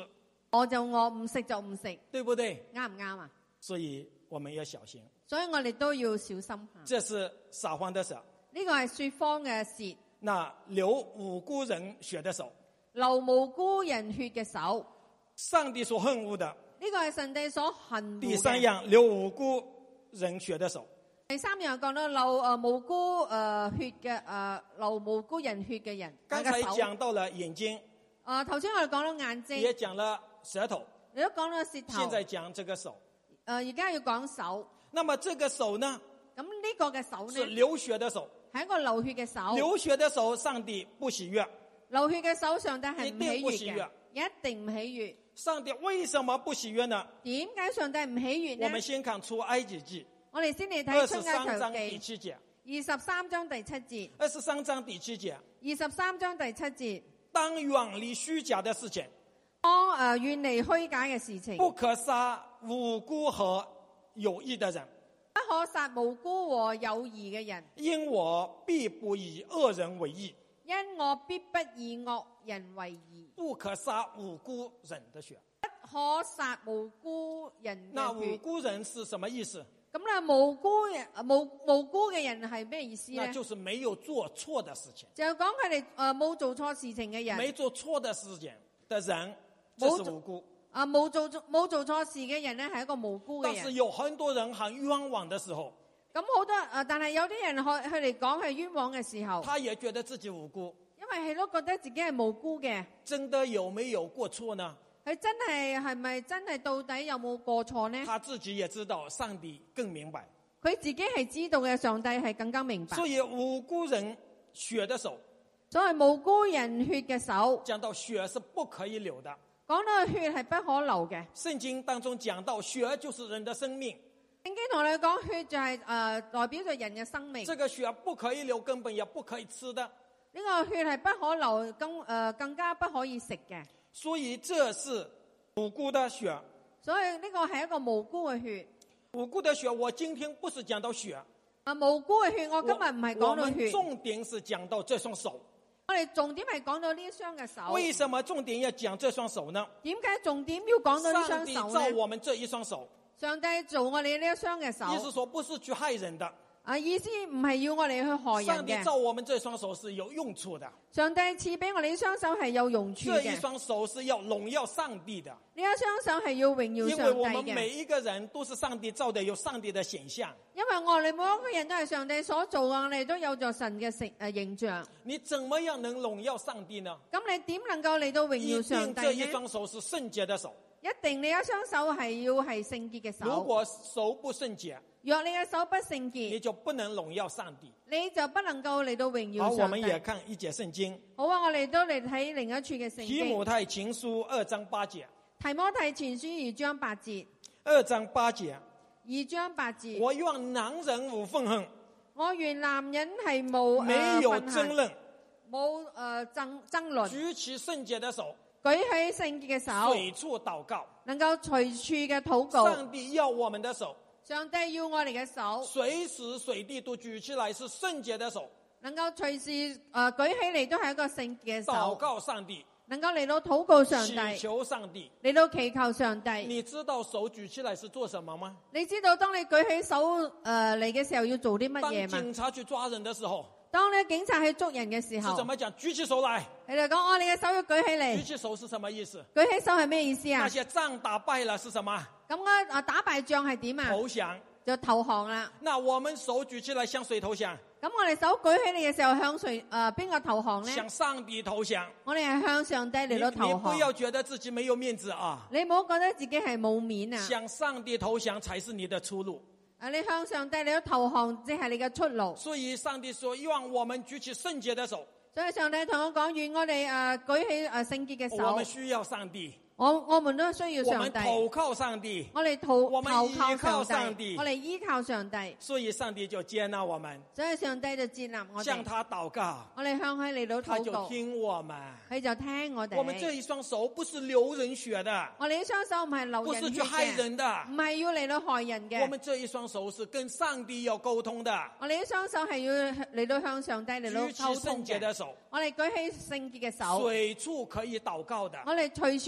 餓就餓，唔食就唔食， 對不對？ 啱唔啱啊？ 所以我們要小心。 所以我哋都要小心下。 這是撒謊的舌， 呢個係說謊嘅舌， 那流無辜人血的手， 流無辜人血嘅手， 上帝所恨惡的。 呢個係神帝所恨惡嘅。 第三樣，流無辜人血的手。 第三樣講到流誒無辜誒血嘅誒流無辜人血嘅人。 剛才講到了眼睛， 誒頭先我哋講到眼睛， 也講了舌頭， 你都講到舌頭。 現在講這個手。 誒而家要講手。 那麼這個手呢？ 咁呢個嘅手呢？ 是流血的手。 係一個流血嘅手。 流血的手，上帝不喜悅。 流血嘅手，上帝係唔喜悅嘅，一定唔喜悅。 上帝為什麼不喜悅呢？ 點解上帝唔喜悅呢？ 我們先看出埃及記。 我哋先嚟睇出埃及記二十三章第七節。 二十三章第七節。 二十三章第七節。 二十三章第七節。 當遠離虛假的事情。 當誒遠離虛假嘅事情。 不可殺無辜和有義的人。 不可殺無辜和有義嘅人。 因我必不以惡人為義。 因我必不以惡人為義。 不可殺無辜人的血。 不可殺無辜人嘅血。 那無辜人是什麼意思？ 咁咧，無辜人無無辜嘅人係咩意思咧？ 那就是沒有做錯的事情。 就講佢哋誒冇做錯事情嘅人。 沒做錯的事情的人，這是無辜。 啊，冇做冇做錯事嘅人咧，係一個無辜嘅人。 但是有很多人很冤枉的時候， 咁好多誒，但係有啲人佢佢嚟講係冤枉嘅時候， 他也覺得自己無辜， 因為佢都覺得自己係無辜嘅。 真的有沒有過錯呢？ 佢真係係咪真係到底有冇過錯呢？ 他自己也知道，上帝更明白。 佢自己係知道嘅，上帝係更加明白。 所以無辜人血的手， 所以無辜人血嘅手， 講到血是不可以流的。 講到血係不可流嘅。 聖經當中講到血就是人的生命。 聖經同你講血就係、是、誒、呃、代表着人嘅生命。 這個血不可以流，根本也不可以吃的。 呢、這個血係不可流，更誒、呃、更加不可以食嘅。 所以這是無辜的血。 所以呢個係一個無辜嘅血。 無辜的血，我今天不是講到血。 啊，無辜嘅血，我今日唔係講到血。 我們重點是講到這雙手。 我哋重點係講到呢一雙嘅手。 為什麼重點要講這雙手呢？ 點解重點要講到呢雙手呢？ 上帝造我們這一雙手。 上帝做我哋呢一雙嘅手。 意思說不是去害人的。 啊，意思唔係要我哋去害人嘅。 上帝造我們這雙手是有用處的。 上帝賜俾我哋呢雙手係有用處嘅。 這一雙手是要榮耀上帝的。 呢一雙手係要榮耀上帝嘅。 因為我們每一個人都是上帝造的，有上帝的顯像。 因為我哋每一個人都係上帝所做嘅，我哋都有着神嘅形誒形象。 你怎麼樣能榮耀上帝呢？ 咁你點能夠嚟到榮耀上帝呢？ 一定這一雙手是聖潔的手。 一定你一雙手係要係聖潔嘅手。 如果手不聖潔， 若你嘅手不聖潔， 你就不能榮耀上帝， 你就不能夠嚟到榮耀上帝。 好，我們也看一節聖經。 好啊，我哋都嚟睇另一處嘅聖經。 提摩太前書二章八節。 提摩太前書二章八節。 二章八節。 二章八節。 我願男人無憤恨。 我願男人係冇沒有爭論， 冇誒爭爭論。 舉起聖潔的手。 舉起聖潔嘅手， 隨處禱告， 能夠隨處嘅禱告。 上帝要我們的手， 上帝要我哋嘅手， 隨時隨地都舉起來是聖潔的手， 能夠隨時誒、呃、舉起嚟都係一個聖潔嘅手。 禱告上帝， 能夠嚟到禱告上帝， 祈求上帝， 嚟到祈求上帝。 你知道手舉起來是做什麼嗎？ 你知道當你舉起手誒嚟嘅時候要做啲乜嘢嗎？ 當警察去抓人的時候。 當你警察去捉人嘅時候， 是怎麼講？舉起手來。 你就講哦，你嘅手要舉起嚟。 舉起手是什麼意思？ 舉起手係咩意思啊？ 那些仗打敗了是什麼？ 咁我啊打敗仗係點啊？ 投降。 就投降啦。 那我們手舉起來向誰投降？ 咁我哋手舉起嚟嘅時候向誰誒邊個投降呢？ 向上帝投降。 我哋係向上帝嚟到投降。 你不要覺得自己沒有面子啊！ 你唔好覺得自己係冇面啊！ 向上帝投降才是你的出路。 啊！你向上帝你都投降，即係你嘅出路。 所以上帝說，讓我們舉起聖潔的手。 所以上帝同我講，願我哋誒舉起誒聖潔嘅手。 我們需要上帝。 我我們都需要上帝。 我們投靠上帝。 我哋投我們依靠上帝。 我哋依靠上帝。 所以上帝就接納我們。 所以上帝就接納我哋。 向他禱告。 我哋向佢嚟到禱告。 他就聽我們。 佢就聽我哋。 我們這一雙手不是流人血的。 我哋呢雙手唔係流人血嘅。 不是去害人的。 唔係要嚟到害人嘅。 我們這一雙手是跟上帝要溝通的。 我哋呢雙手係要嚟到向上帝嚟到溝通嘅。 舉起聖潔的手。 我哋舉起聖潔嘅手。 隨處可以禱告的。 我哋隨處都可以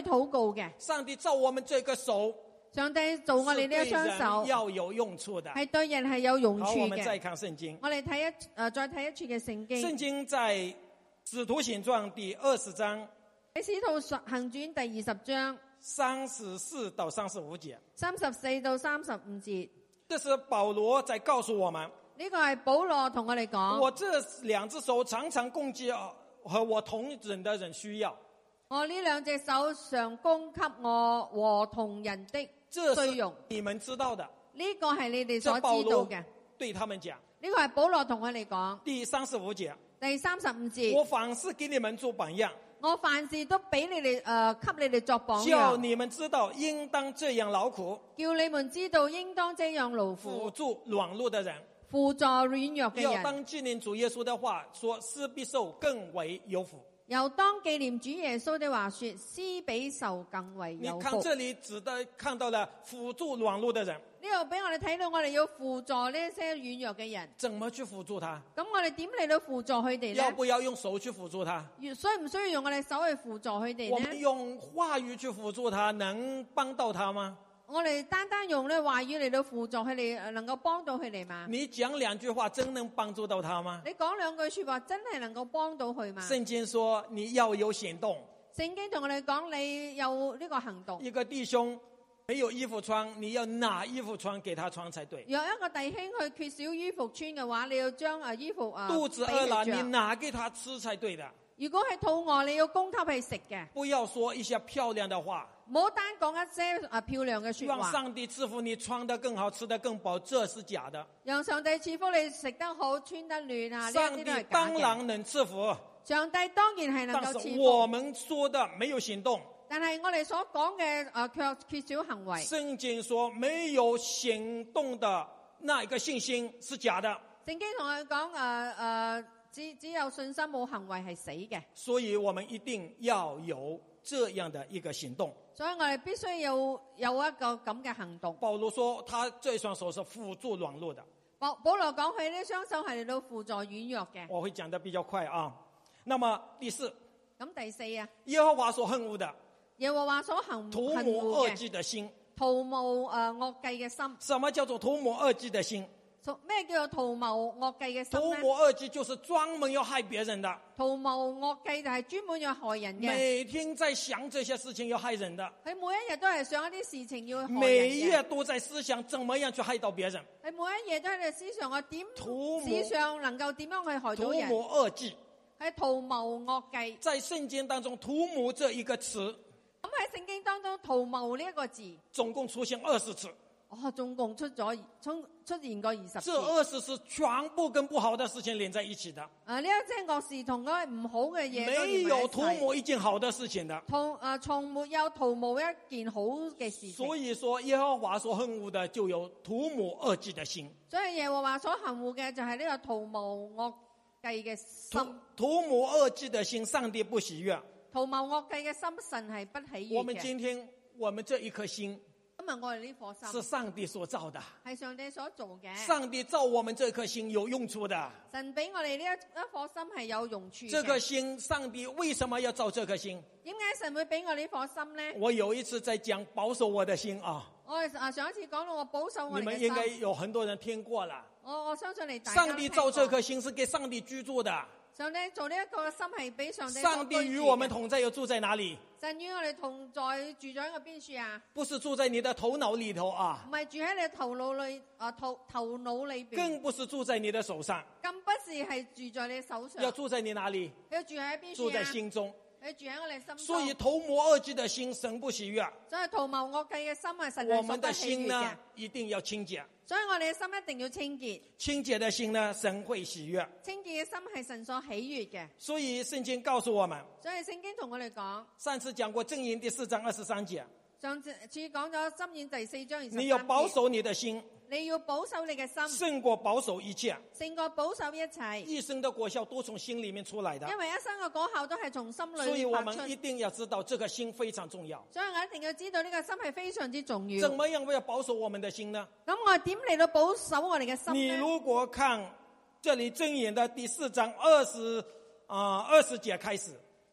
禱告嘅。 上帝造我們這個手， 上帝做我哋呢一雙手， 要有用處的， 係對人係有用處好，我們再嘅。 看聖經。 我哋睇一誒、呃，再睇一處嘅聖經。 聖經在使徒行傳第二十章喺使徒行傳第二十章三十四到三十五節， 三十四到三十五節， 這是保羅在告訴我們， 呢個係保羅同我哋講。 我這兩隻手常常供給和我同等的人需要。 我呢兩隻手常供給我和同人的需用。 你們知道的， 呢個係你哋所知道嘅。 對他們講， 呢個係保羅同我哋講。 第三十五節， 第三十五節， 我凡事給你們做榜樣， 我凡事都俾你哋誒、呃，給你哋作榜樣， 叫你們知道應當這樣勞苦， 叫你們知道應當這樣勞苦， 輔助軟弱的人， 輔助軟弱嘅人。 要當紀念主耶穌的話，說施比受更為有福。 又當紀念主耶穌的話說，施比受更為有福。 你看這裏指的看到了輔助軟弱的人， 呢度俾我哋睇到，我哋要輔助呢些軟弱嘅人。 怎麼去輔助他？ 咁我哋點嚟到輔助佢哋咧？ 要不要用手去輔助他？ 需唔需要用我哋手去輔助佢哋我們呢？ 用話語去輔助他，能幫到他嗎？ 我哋單單用咧話語嚟到輔助佢哋，能夠幫到佢哋嘛？ 你講兩句話真能幫助到他嗎？ 你講兩句說話真係能夠幫到佢嘛？ 聖經說你要有行動。 聖經同我哋講，你有呢個行動。 一個弟兄沒有衣服穿，你要拿衣服穿給他穿才對。 若一個弟兄佢缺少衣服穿嘅話，你要將啊衣服啊肚子餓了，你拿給他吃才對的。 如果係肚餓，你要供給佢食嘅。 不要說一些漂亮的話， 唔好單講一些啊漂亮嘅說話。 讓上帝賜福你穿得更好，吃得更飽，這是假的。 讓上帝賜福你食得好，穿得暖啊！ 上帝當然能賜福， 上帝當然係能夠賜福。 但是我們說的沒有行動。 但係我哋所講嘅啊，卻缺少行為。 聖經說沒有行動的那一個信心是假的。 聖經同我哋講誒誒，只只有信心冇行為係死嘅。 所以我們一定要有這樣的一個行動。 所以我哋必須要有一個咁嘅行動。 保羅說他這雙手是輔助軟弱的。 保保羅講佢呢雙手係嚟到輔助軟弱嘅。 我會講得比較快啊。那麼第四， 咁第四啊， 耶和華所恨惡的， 耶和華所行圖謀惡計的心。 圖謀誒惡計嘅心。 什麼叫做圖謀惡計的心？ 咩叫做圖謀惡計嘅心呢？ 圖謀惡計就是專門要害別人的。 圖謀惡計就係專門要害人嘅。 每天在想這些事情要害人的。 佢每一日都係想一啲事情要害人嘅。 每一夜都在思想怎麼樣去害到別人。 佢每一夜都喺度思想我點思想能夠點樣去害到人。 圖謀惡計係圖謀惡計。 在聖經當中，圖謀這一個詞， 咁喺聖經當中，圖謀呢一個字， 總共出現二十次。 哦，總共出咗出出現過二十次。 這二十次全部跟不好的事情連在一起的。 啊，呢一件惡事同嗰唔好嘅嘢都連埋一齊。 沒有圖謀一件好的事情的。 從啊，從沒有圖謀一件好嘅事情。 所以說耶和華所恨惡的就有圖謀惡計的心。 所以耶和華所恨惡嘅就係呢個圖謀惡計嘅心。 圖謀惡計的心，上帝不喜悅。 圖謀惡計嘅心，神係不喜悅嘅。 我們今天，我們這一顆心， 今日我哋呢顆心是上帝所造的， 係上帝所做嘅。 上帝造我們這顆心有用處的。 神俾我哋呢一一顆心係有用處嘅。 這顆心，上帝為什麼要造這顆心？ 點解神會俾我呢顆心呢？ 我有一次在講保守我的心啊， 我啊上一次講到我保守我哋嘅心， 你們應該有很多人聽過了。 我我相信你大家上帝造這顆心是給上帝居住的。 上帝做呢一個心係俾上帝。 上帝與我們同在，又住在哪裡？ 神與我哋同在，住咗喺個邊處啊？ 不是住在你的頭腦裡頭啊， 唔係住喺你嘅頭腦裏啊，頭頭腦裏邊。 更不是住在你的手上， 更不是係住在你手上。 要住在你哪裡？ 要住喺邊處啊？ 住在心中。 你住喺我哋心中。 所以圖謀惡計的心，神不喜悅。 所以圖謀惡計嘅心係神我們的心呢，一定要清潔。 所以我哋嘅心一定要清潔。 清潔的心呢，神會喜悅。 清潔嘅心係神所喜悅嘅。 所以聖經告訴我們， 所以聖經同我哋講， 上次講過箴言第四章二十三節。 上次講咗箴言第四章二十三節。 你要保守你的心。 你要保守你嘅心， 勝過保守一切。 勝過保守一切。 一生的果效都從心裡面出來的。 因為一生嘅果效都係從心裡面發出。 所以我們一定要知道這個心非常重要。 所以我一定要知道呢個心係非常之重要。 怎麼樣要保守我們的心呢？ 咁我點嚟到保守我哋嘅心呢？ 你如果看這裡箴言的第四章二十啊二十節開始。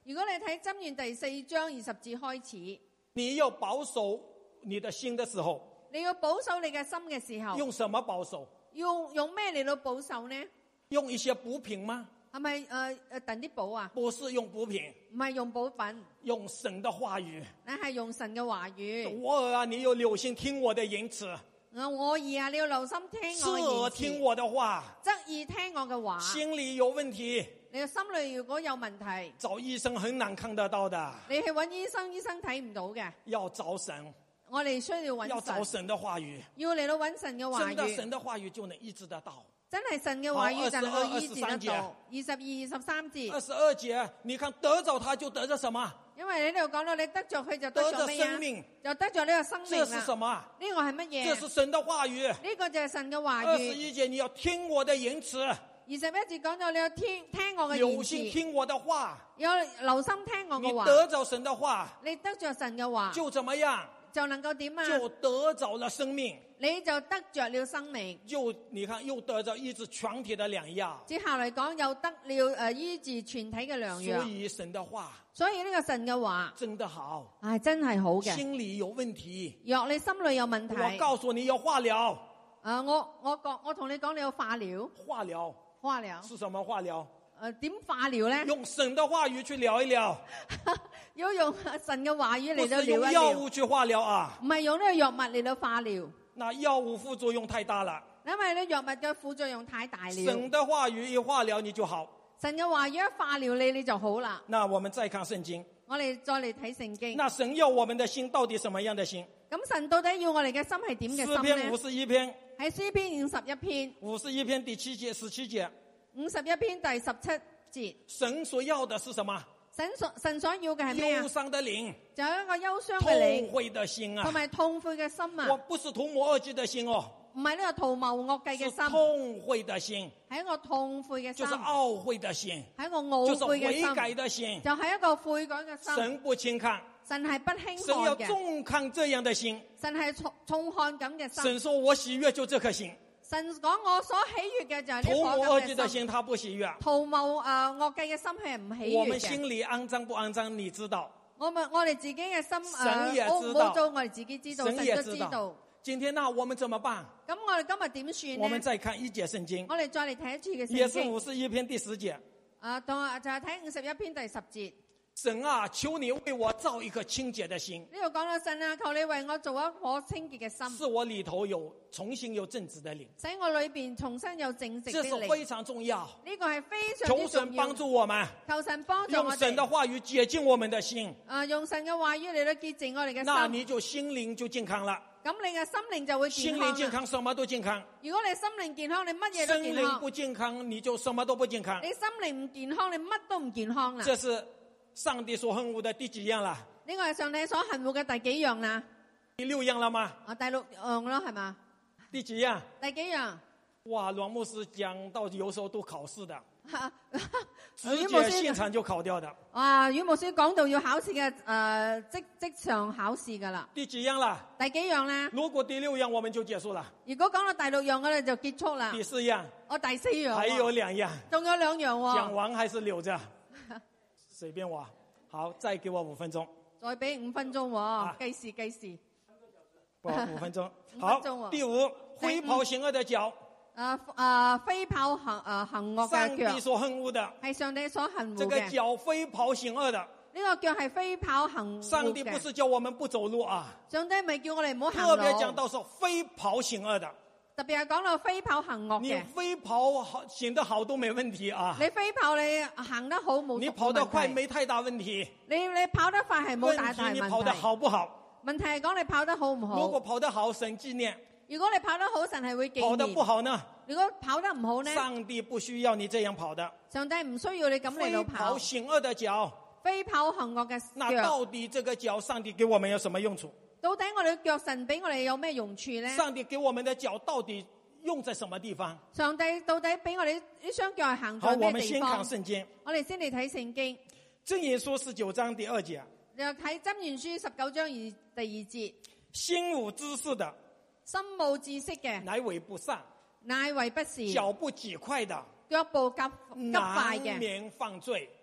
如果你睇箴言第四章二十節開始， 你要保守你的心的時候， 你要保守你嘅心嘅時候， 用什麼保守？ 用用咩嚟到保守呢？ 用一些補品嗎？ 係咪誒誒燉啲補啊？ 不是用補品， 唔係用補品， 用神的話語。 你係用神嘅話語。 我兒啊，你要留心聽我的言辭。 我我兒啊，你要留心聽我嘅側耳言辭， 聽我的話， 側耳聽我嘅話。 心裏有問題， 你嘅心裏如果有問題， 找醫生很難看得到的。 你去揾醫生，醫生睇唔到嘅。 要找神， 我哋需要揾要找神， 神的話語， 要嚟到揾神嘅話真的語。 神的話語就能醫治得到。 真係神嘅話語就能夠醫治得好到。二十二、二十三節。 二十二節，你看得着他就得着什麼？ 因為你呢度講到你得着佢就得得着着咩啊？ 生命， 就得着呢個生命這是啦。 什麼？ 呢個係乜嘢？ 這是神的話語。 呢個就係神嘅話二十語。 一節，你要聽我的言辭， 二十一節講到你要聽聽我嘅留言辭， 心聽我的話， 要留心聽我你嘅話。 得着神的話， 你得着神嘅話， 就怎麼樣？ 就能夠點啊？ 就得着了生命， 你就得着了生命。 就你看又得着醫治全體的良藥。 接下嚟講又得了誒醫治全體嘅良藥。 所以神的話所以呢個神嘅話真的好， 係真係好嘅。 心裏有問題， 若你心裏有問題， 我告訴你要化療。 誒我我講我同你講你要化療。 化療化療是什麼？化療誒點化療咧？ 用神的話語去聊一聊， 要用神嘅話語不嚟到是用藥療一療， 物去化療啊！ 唔係用呢個藥物嚟到化療， 那藥物副作用太大了。 因為呢藥物嘅副作用太大了。 神的話語一化療你就好。 神嘅話語一化療你，你就好啦。 那我們再看聖經， 我哋再嚟睇聖經。 那神要我們的心到底什麼樣的心？ 咁神到底要我哋嘅心係點嘅心詩篇五呢？ 十一篇， 喺詩篇五十一篇， 五十一篇第七節、十七節， 五十一篇第十七節， 神所要的是什麼？ 神所神所要嘅係咩啊憂？傷的靈， 就有一個憂傷嘅痛靈， 悔的心同啊！ 埋痛悔嘅心我啊， 不是圖謀惡計的心哦， 唔係呢個圖謀惡計嘅是心， 痛悔的心， 係一個痛悔嘅心， 就是懊悔的心， 係一個就是懊悔嘅悔改心， 的心。 就係一個悔改嘅心。 神不輕看， 神係不輕神要看嘅， 重看這樣的心。 神係重重看咁嘅心。 神說我喜悅就這顆心， 神講我所喜悅嘅就係圖謀惡計呢顆咁嘅心。 的心他不喜悅。 圖謀誒惡計嘅心係唔喜我們悅嘅。 心裏骯髒不骯髒，你知道？ 我們我哋自己嘅心神也誒，好知道唔好做？我哋自己知道， 神神都知也知道道。 今天那我們怎麼辦？ 咁我哋今日點算呢？ 我們再看一節聖經， 我哋再嚟睇一次嘅也是聖經。 五十一篇第十節。 啊，當就係睇五十一篇第十節。 神啊，求你為我造一顆清潔的心， 呢度講到神啊，求你為我做一顆清潔嘅心， 使我裏頭有重新有正直的靈。 使我裏邊重新有正直的這是靈。 非常重要。 呢個係非常求之重要。 神幫助我們， 求神幫助我用神的哋。 話語潔淨我們的心， 啊，用神嘅話語嚟到潔淨我哋嘅心。 那你就心靈就健康了。 咁你嘅心靈就會健心康啦。 靈健康，什麼都健康。 如果你心靈健康，你乜嘢都心健康。 靈不健康，你就什麼都不健康你。心靈唔健康，你乜都唔健康啦。 這是上帝所恨惡的第幾樣了？ 呢個係上帝所恨惡嘅第幾樣啦？ 第六樣了嗎？ 啊，第六樣咯，係嘛？ 第幾樣？ 第幾樣？ 哇，阮牧師講到有時候都考試的，直阮牧接師現場就考掉的。 哇，阮牧師講到要考試嘅誒即即場考試噶啦。 第幾樣了？ 第幾樣咧？ 如果第六樣我們就結束了。 如果講到第六樣，我哋就結束啦。 第四樣， 我第四樣喎， 還有兩樣， 仲有兩樣講喎。 完還是留着，隨便挖。好，再給我五分鐘。 再俾五分鐘喎，計時計時。 不，五分鐘。 五分好鐘喎， 第五，飛跑行惡的腳， 誒誒，飛跑行誒行惡上嘅腳帝所恨惡的。 係上帝所恨惡這個嘅。 腳飛跑行惡的， 呢個腳係飛跑行惡上帝不嘅。 是叫我們不走路啊， 上帝咪叫我哋唔好行路。 特別講到是飛跑行惡的。 特別係講到飛跑行惡你嘅。 飛跑好行得好都沒問題啊， 你飛跑你行得好冇你跑得快冇問題沒太大問題。 你你跑得快係冇大問大題你跑得問題。 好不好？ 問題係講你跑得好唔如好果。跑得好，神紀念； 如果你跑得好，神係會紀念。 跑得不好呢？ 如果跑得唔好呢？ 上帝不需要你這樣跑的。 上帝唔需要你咁嚟飛到跑跑。行惡的腳， 飛跑行惡嘅那腳， 到底這個腳，上帝給我們有什麼用處？ 到底我哋嘅腳神俾我哋有咩用處呢？ 上帝給我們的腳到底用在什麼地方？ 上帝到底俾我哋呢雙腳係行好， 在我們先咩地方看？聖經， 我哋先嚟睇聖經， 箴言書十九章第二節， 又睇箴言書十九章二第二節， 心無知識的， 心冇知識嘅， 乃為不善； 乃為不是； 腳不己快的， 腳步急急快難嘅， 免犯罪。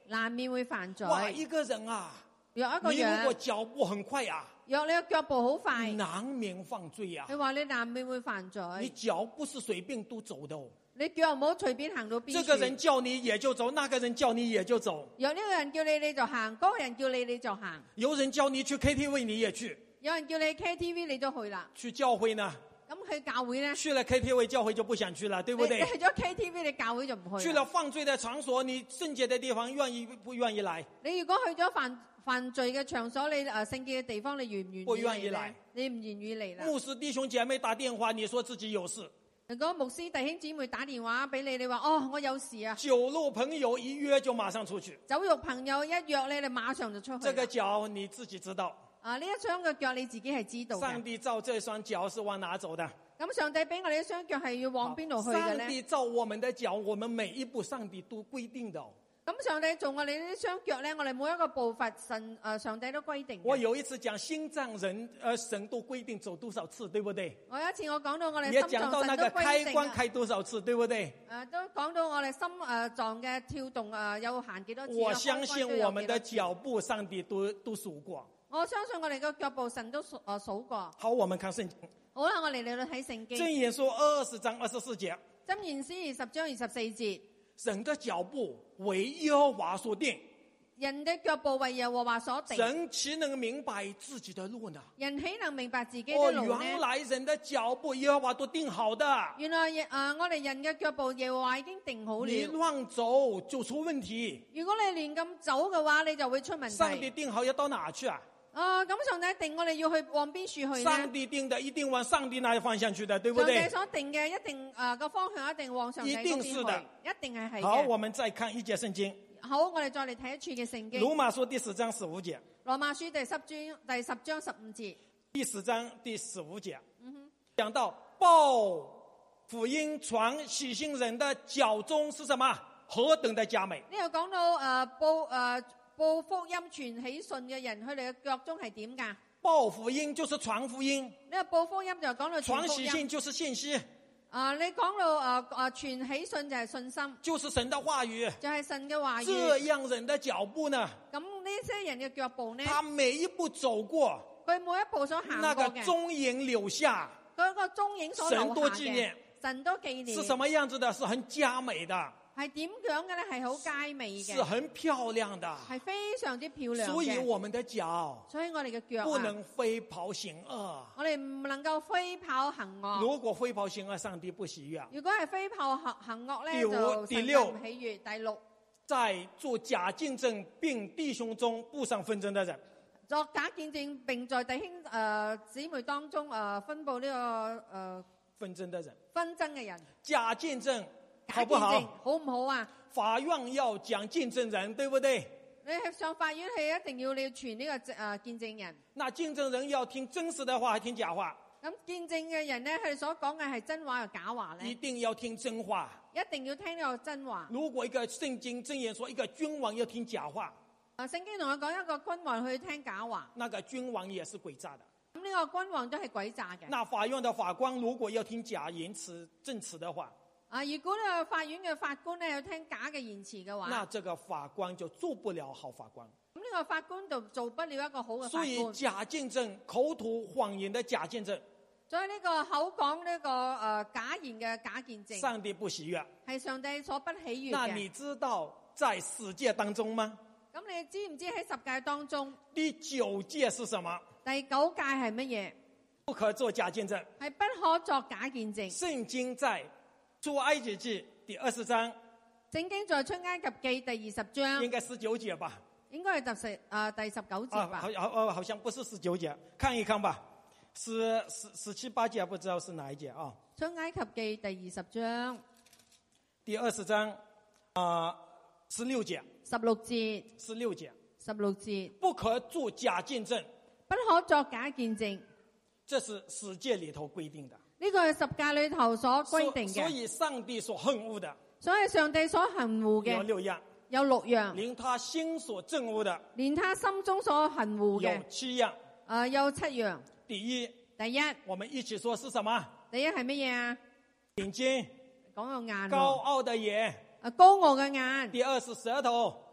難免會犯罪。 哇，一個人啊， 若一個你如果人， 腳步很快啊， 若你嘅腳步好快， 難免犯罪啊。 你話你難免會犯罪。 你腳不是隨便都走的哦。 你腳唔好隨便行到邊處。 這個人叫你也就走，那個人叫你也就走。 若呢個人叫你你就行，嗰個人叫你你就行。 有人叫你去 K T V 你也去， 有人叫你 K T V 你都去啦。 去教會呢？ 咁去教會呢？ 去了 K T V 教會就不想去了，對不對？ 你去咗 K T V 你教會就唔去。 去了犯罪的場所，你聖潔的地方願意不願意來？ 你如果去咗犯犯罪嘅場所，你誒聖潔嘅地方，你願唔願意？ 不願意來。 你唔願意嚟啦。 牧師弟兄姐妹打電話，你說自己有事。 如果牧師弟兄姊妹打電話俾你，你話哦我有事啊。 酒肉朋友一約就馬上出去。 酒肉朋友一約你，你馬上就出去。 這個腳你自己知道。 啊，呢一雙嘅腳你自己係知道嘅。 上帝造這雙腳是往哪走的？ 咁上帝俾我哋一雙腳係要往邊度去嘅咧？ 上帝造我們的腳，我們每一步上帝都規定的。 咁上帝做我哋呢雙腳咧，我哋每一個步伐神誒上帝都規定。 我有一次講心臟人呃神都規定走多少次，對不對？ 我有一次我講到我哋也心臟講到那個神都規開定關開多少次，對不對？ 誒都講到我哋心誒臟嘅跳動誒有限幾多次。 我相信我們的腳步上帝都都數過。 我相信我哋嘅腳步神都數誒數過。 好，我們看聖經。 好啦，我哋嚟到睇聖經。 箴言書二十章二十四節。 箴言書二十章二十四節。 人的腳步為耶和華所定。 人的腳步為耶和華所定。 人豈能明白自己的路呢？ 人豈能明白自己的哦， 路呢？ 原來人的腳步耶和華都定好的。 原來誒、呃，我哋人嘅腳步耶和華已經定好了。 你亂走就出問題。 如果你亂咁走嘅話，你就會出問題。 上帝定好要到哪去啊？ 啊，咁上帝定我哋要去往邊處去呢？ 上帝定的一定往上帝那個方向去的，對不對？ 上帝所定嘅一定誒個、呃、方向一定往上帝嗰邊去。 一定是的， 一定係係嘅。 好，我們再看一節聖經。 好，我哋再嚟睇一處嘅聖經。 羅馬書第十章十五節。 羅馬書第十章第十章十五節。 第十章第十五節。 嗯哼。 講到報福音傳喜信人的腳蹤是什麼？何等的佳美！ 呢度講到誒、呃、報誒、呃、報福音傳喜信嘅人，佢哋嘅腳蹤係點㗎？ 報福音就是傳福音。 呢個報福音就講到傳傳喜信就是信息。 啊、呃，你講到誒誒傳喜信就係信心， 就是神的話語， 就係、是、神嘅話語。 這樣人的腳步呢？ 咁呢些人嘅腳步呢？ 他每一步走過， 佢每一步所行過嘅， 那個蹤影留下， 嗰個蹤影所留下嘅， 神多紀念， 神多紀念。 是什麼樣子的？是很佳美的。 係點樣嘅咧？係好佳美嘅， 是很漂亮的， 係非常之漂亮嘅。 所以我們的腳， 所以我哋嘅腳不能飛跑行惡。 我哋唔能夠飛跑行惡。 如果飛跑行惡，上帝不喜悅。 如果係飛跑行行惡咧， 第五、 就第六唔喜悅。第六， 在做假見證並弟兄中布上紛爭的人， 作假見證並在弟兄誒姊妹當中誒分佈呢個誒紛爭的人， 紛爭嘅人， 假見證假好不好？ 好唔好啊？ 法院要講見證人，對不對？ 你係上法院係一定要你要傳呢個誒見證人。 那見證人要聽真實的話，還聽假話？ 咁見證嘅人咧，佢哋所講嘅係真話定假話咧？ 一定要聽真話， 一定要聽呢個真話。 如果一個聖經箴言說一個君王要聽假話， 啊，聖經同我講一個君王去聽假話， 那個君王也是詭詐的。 咁呢個君王都係詭詐嘅。 那法院的法官如果要聽假言詞證詞的話， 啊，如果呢個法院嘅法官咧要聽假嘅言辭嘅話， 那這個法官就做不了好法官。 咁呢個法官就做不了一個好嘅法官。 所以假見證、口吐謊言的假見證， 所以呢個口講呢、這個誒、呃、假言嘅假見證， 上帝不喜悅， 係上帝所不喜悅嘅。 那你知道在十誡當中嗎？ 咁你知唔知喺十誡當中第九誡是什麼？ 第九誡係乜嘢？ 不可做假見證， 係不可作假見證。 聖經在出埃及記第二十章， 聖經在出埃及記第二十章， 應該十九節吧？ 應該係第十啊第十九節吧？ 啊、好好好像不是十九節，看一看吧，十十十七八節不知道是哪一節啊？ 出埃及記第二十章第二十章啊十六節， 十六節， 十六節， 十六節， 不可做假見證， 不可作假見證， 這是十誡裏頭規定的。 呢個係十誡裏頭所規定嘅。 所以上帝所恨惡的， 所以上帝所恨惡嘅有六樣， 有六樣， 連他心所憎惡的， 連他心中所恨惡嘅有七樣。 誒有七樣。 第一， 第一， 我們一起說是什麼？ 第一係乜嘢啊？ 眼睛， 講個眼， 高傲的眼。 啊，高傲嘅眼。 第二是舌頭，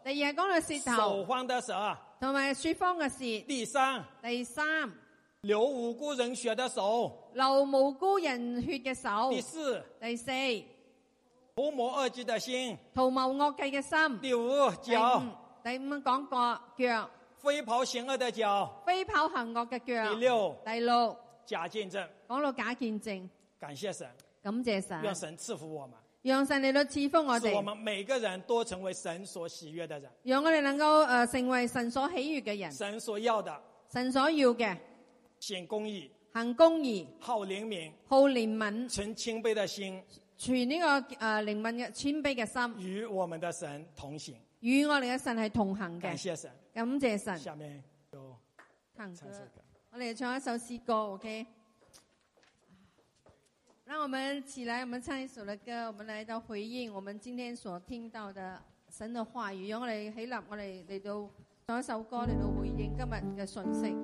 第二係講到舌手頭， 荒的舌。 同埋說謊嘅舌。 第三， 第三， 流無辜人血的手。 流無辜人血嘅手。 第四， 第四， 圖謀惡計的心。 圖謀惡計嘅心。 第五，腳。 第五講過腳， 飛跑行惡的腳。 飛跑行惡嘅腳。 第六， 第六， 假見證。 講到假見證。 感謝神， 感謝神， 願神賜福我們， 讓神嚟到賜福我哋， 使我們每個人都成為神所喜悅的人， 讓我哋能夠誒成為神所喜悅嘅人， 神所要的， 神所要嘅， 行公義， 行公義， 好憐憫， 好憐憫， 存謙卑的心， 存呢個誒憐憫嘅謙卑嘅心， 與我們的神同行， 與我哋嘅神係同行嘅。 感謝神， 感謝神。 下面就唱歌唱這個， 我哋唱一首詩歌 ，OK。讓我們起來，我們唱一首的歌，我們來到回應我們今天所聽到的神的話語。讓我哋起立，我哋嚟到唱一首歌嚟到回應今日嘅訊息。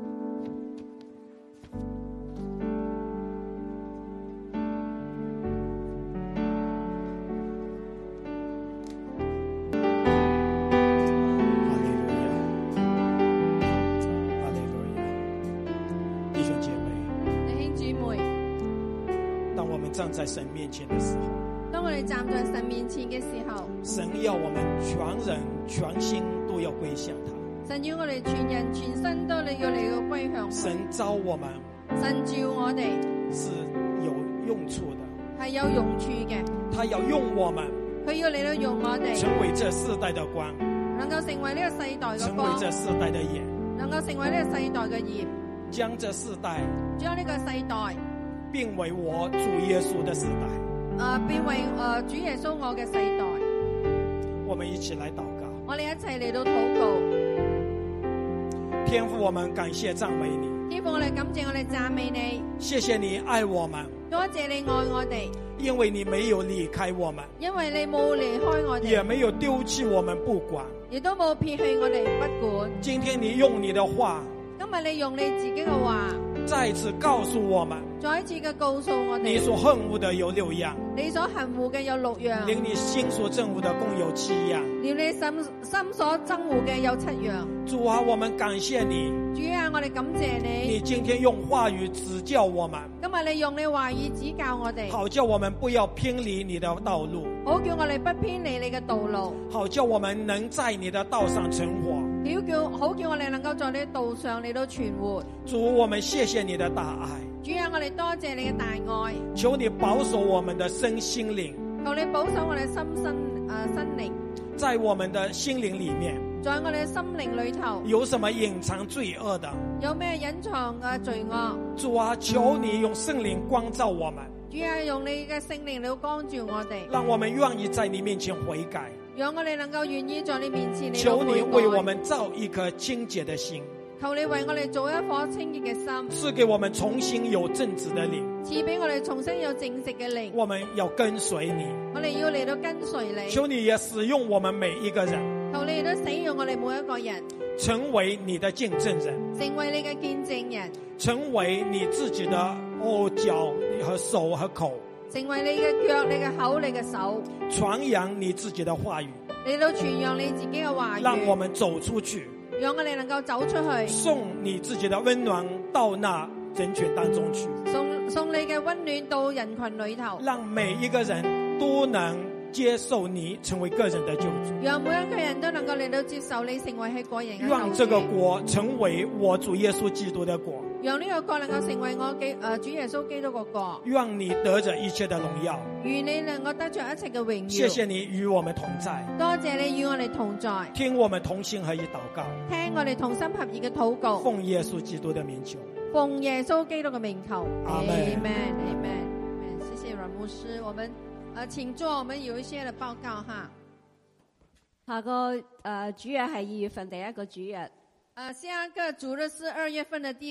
哈利路亞，哈利路亞，弟兄姐妹， 弟兄姊妹， 當我們站在神面前的時候， 當我哋站在神面前嘅時候， 神要我們全人全心都要歸向他。 神要我哋全人全身都嚟要嚟到歸向佢。 神召我們神召我哋是有用處的， 係有用處嘅， 他要用我們佢要嚟到用我哋， 成為這世代的光， 能夠成為呢個世代嘅成為光， 這世代的鹽， 能夠成為呢個世代嘅鹽， 將這世代將呢個世代變為我主耶穌的世代。 誒、呃、變為誒、呃、主耶穌我嘅世代。 我們一起來禱告， 我哋一齊嚟到禱告。 天父，我們感謝讚美你， 天父，我哋感謝我哋讚美你， 謝謝你愛我們， 多謝你愛我哋， 因為你沒有離開我們， 因為你冇離開我哋， 也沒有丟棄我們不管。 亦都冇撇棄我哋不管。 今天你用你的話， 今日你用你自己嘅話， 再一次告訴我們， 再一次嘅告訴我哋， 你所恨惡的有六樣， 你所恨惡嘅有六樣， 令你心所憎惡的共有七樣。 令你心心所憎惡嘅有七樣。 主啊，我們感謝你， 主啊，我哋感謝你， 你今天用話語指教我們， 今日你用你話語指教我哋， 好叫我們不要偏離你的道路， 好叫我哋不偏離你嘅道路， 好叫我們能在你的道上存活。 好叫好叫我哋能夠在你道上嚟到存活。 主，我們謝謝你的大愛， 主啊，我哋多謝你嘅大愛， 求你保守我們的身心靈， 求你保守我哋心身誒心靈， 在我們的心靈裏面， 在我哋嘅心靈裏頭有什麼隱藏罪惡的？ 有咩隱藏嘅罪惡？ 主啊，求你用聖靈光照我們， 主啊，用你嘅聖靈嚟光照我哋， 讓我們願意在你面前悔改， 讓我哋能夠願意在你面前嚟到求你悔改。 為我們造一顆清潔的心， 求你為我哋做一顆清潔嘅心， 賜給我們重新有正直的靈， 賜俾我哋重新有正直嘅靈。 我們要跟隨你， 我哋要嚟到跟隨你， 求你也使用我們每一個人， 求你亦都使用我哋每一個人， 成為你的見證人， 成為你嘅見證人， 成為你自己的哦腳和手和口， 成為你嘅腳、你嘅口、你嘅手， 傳揚你自己的話語， 嚟到傳揚你自己嘅話語， 讓我們走出去， 讓我哋能夠走出去， 送你自己的溫暖到那人群當中去， 送送你嘅溫暖到人群裏頭， 讓每一個人都能接受你成為個人的救主， 讓每一個人都能夠嚟到接受你成為係個人嘅救主， 讓這個國成為我主耶穌基督的國， 讓呢個國能夠成為我嘅誒主耶穌基督個國， 願你得着一切的榮耀， 願你能夠得着一切嘅榮耀。 謝謝你與我們同在， 多謝你與我哋同在， 聽我們同心合意禱告， 聽我哋同心合意嘅禱告， 奉耶穌基督的名求， 奉耶穌基督嘅名求。 阿們 Amen Amen Amen。謝謝阮牧師，我們呃請坐，我們有一些嘅報告哈。 下個誒、呃、主日係二月份第一個主日。 呃，下個主日是二月份的第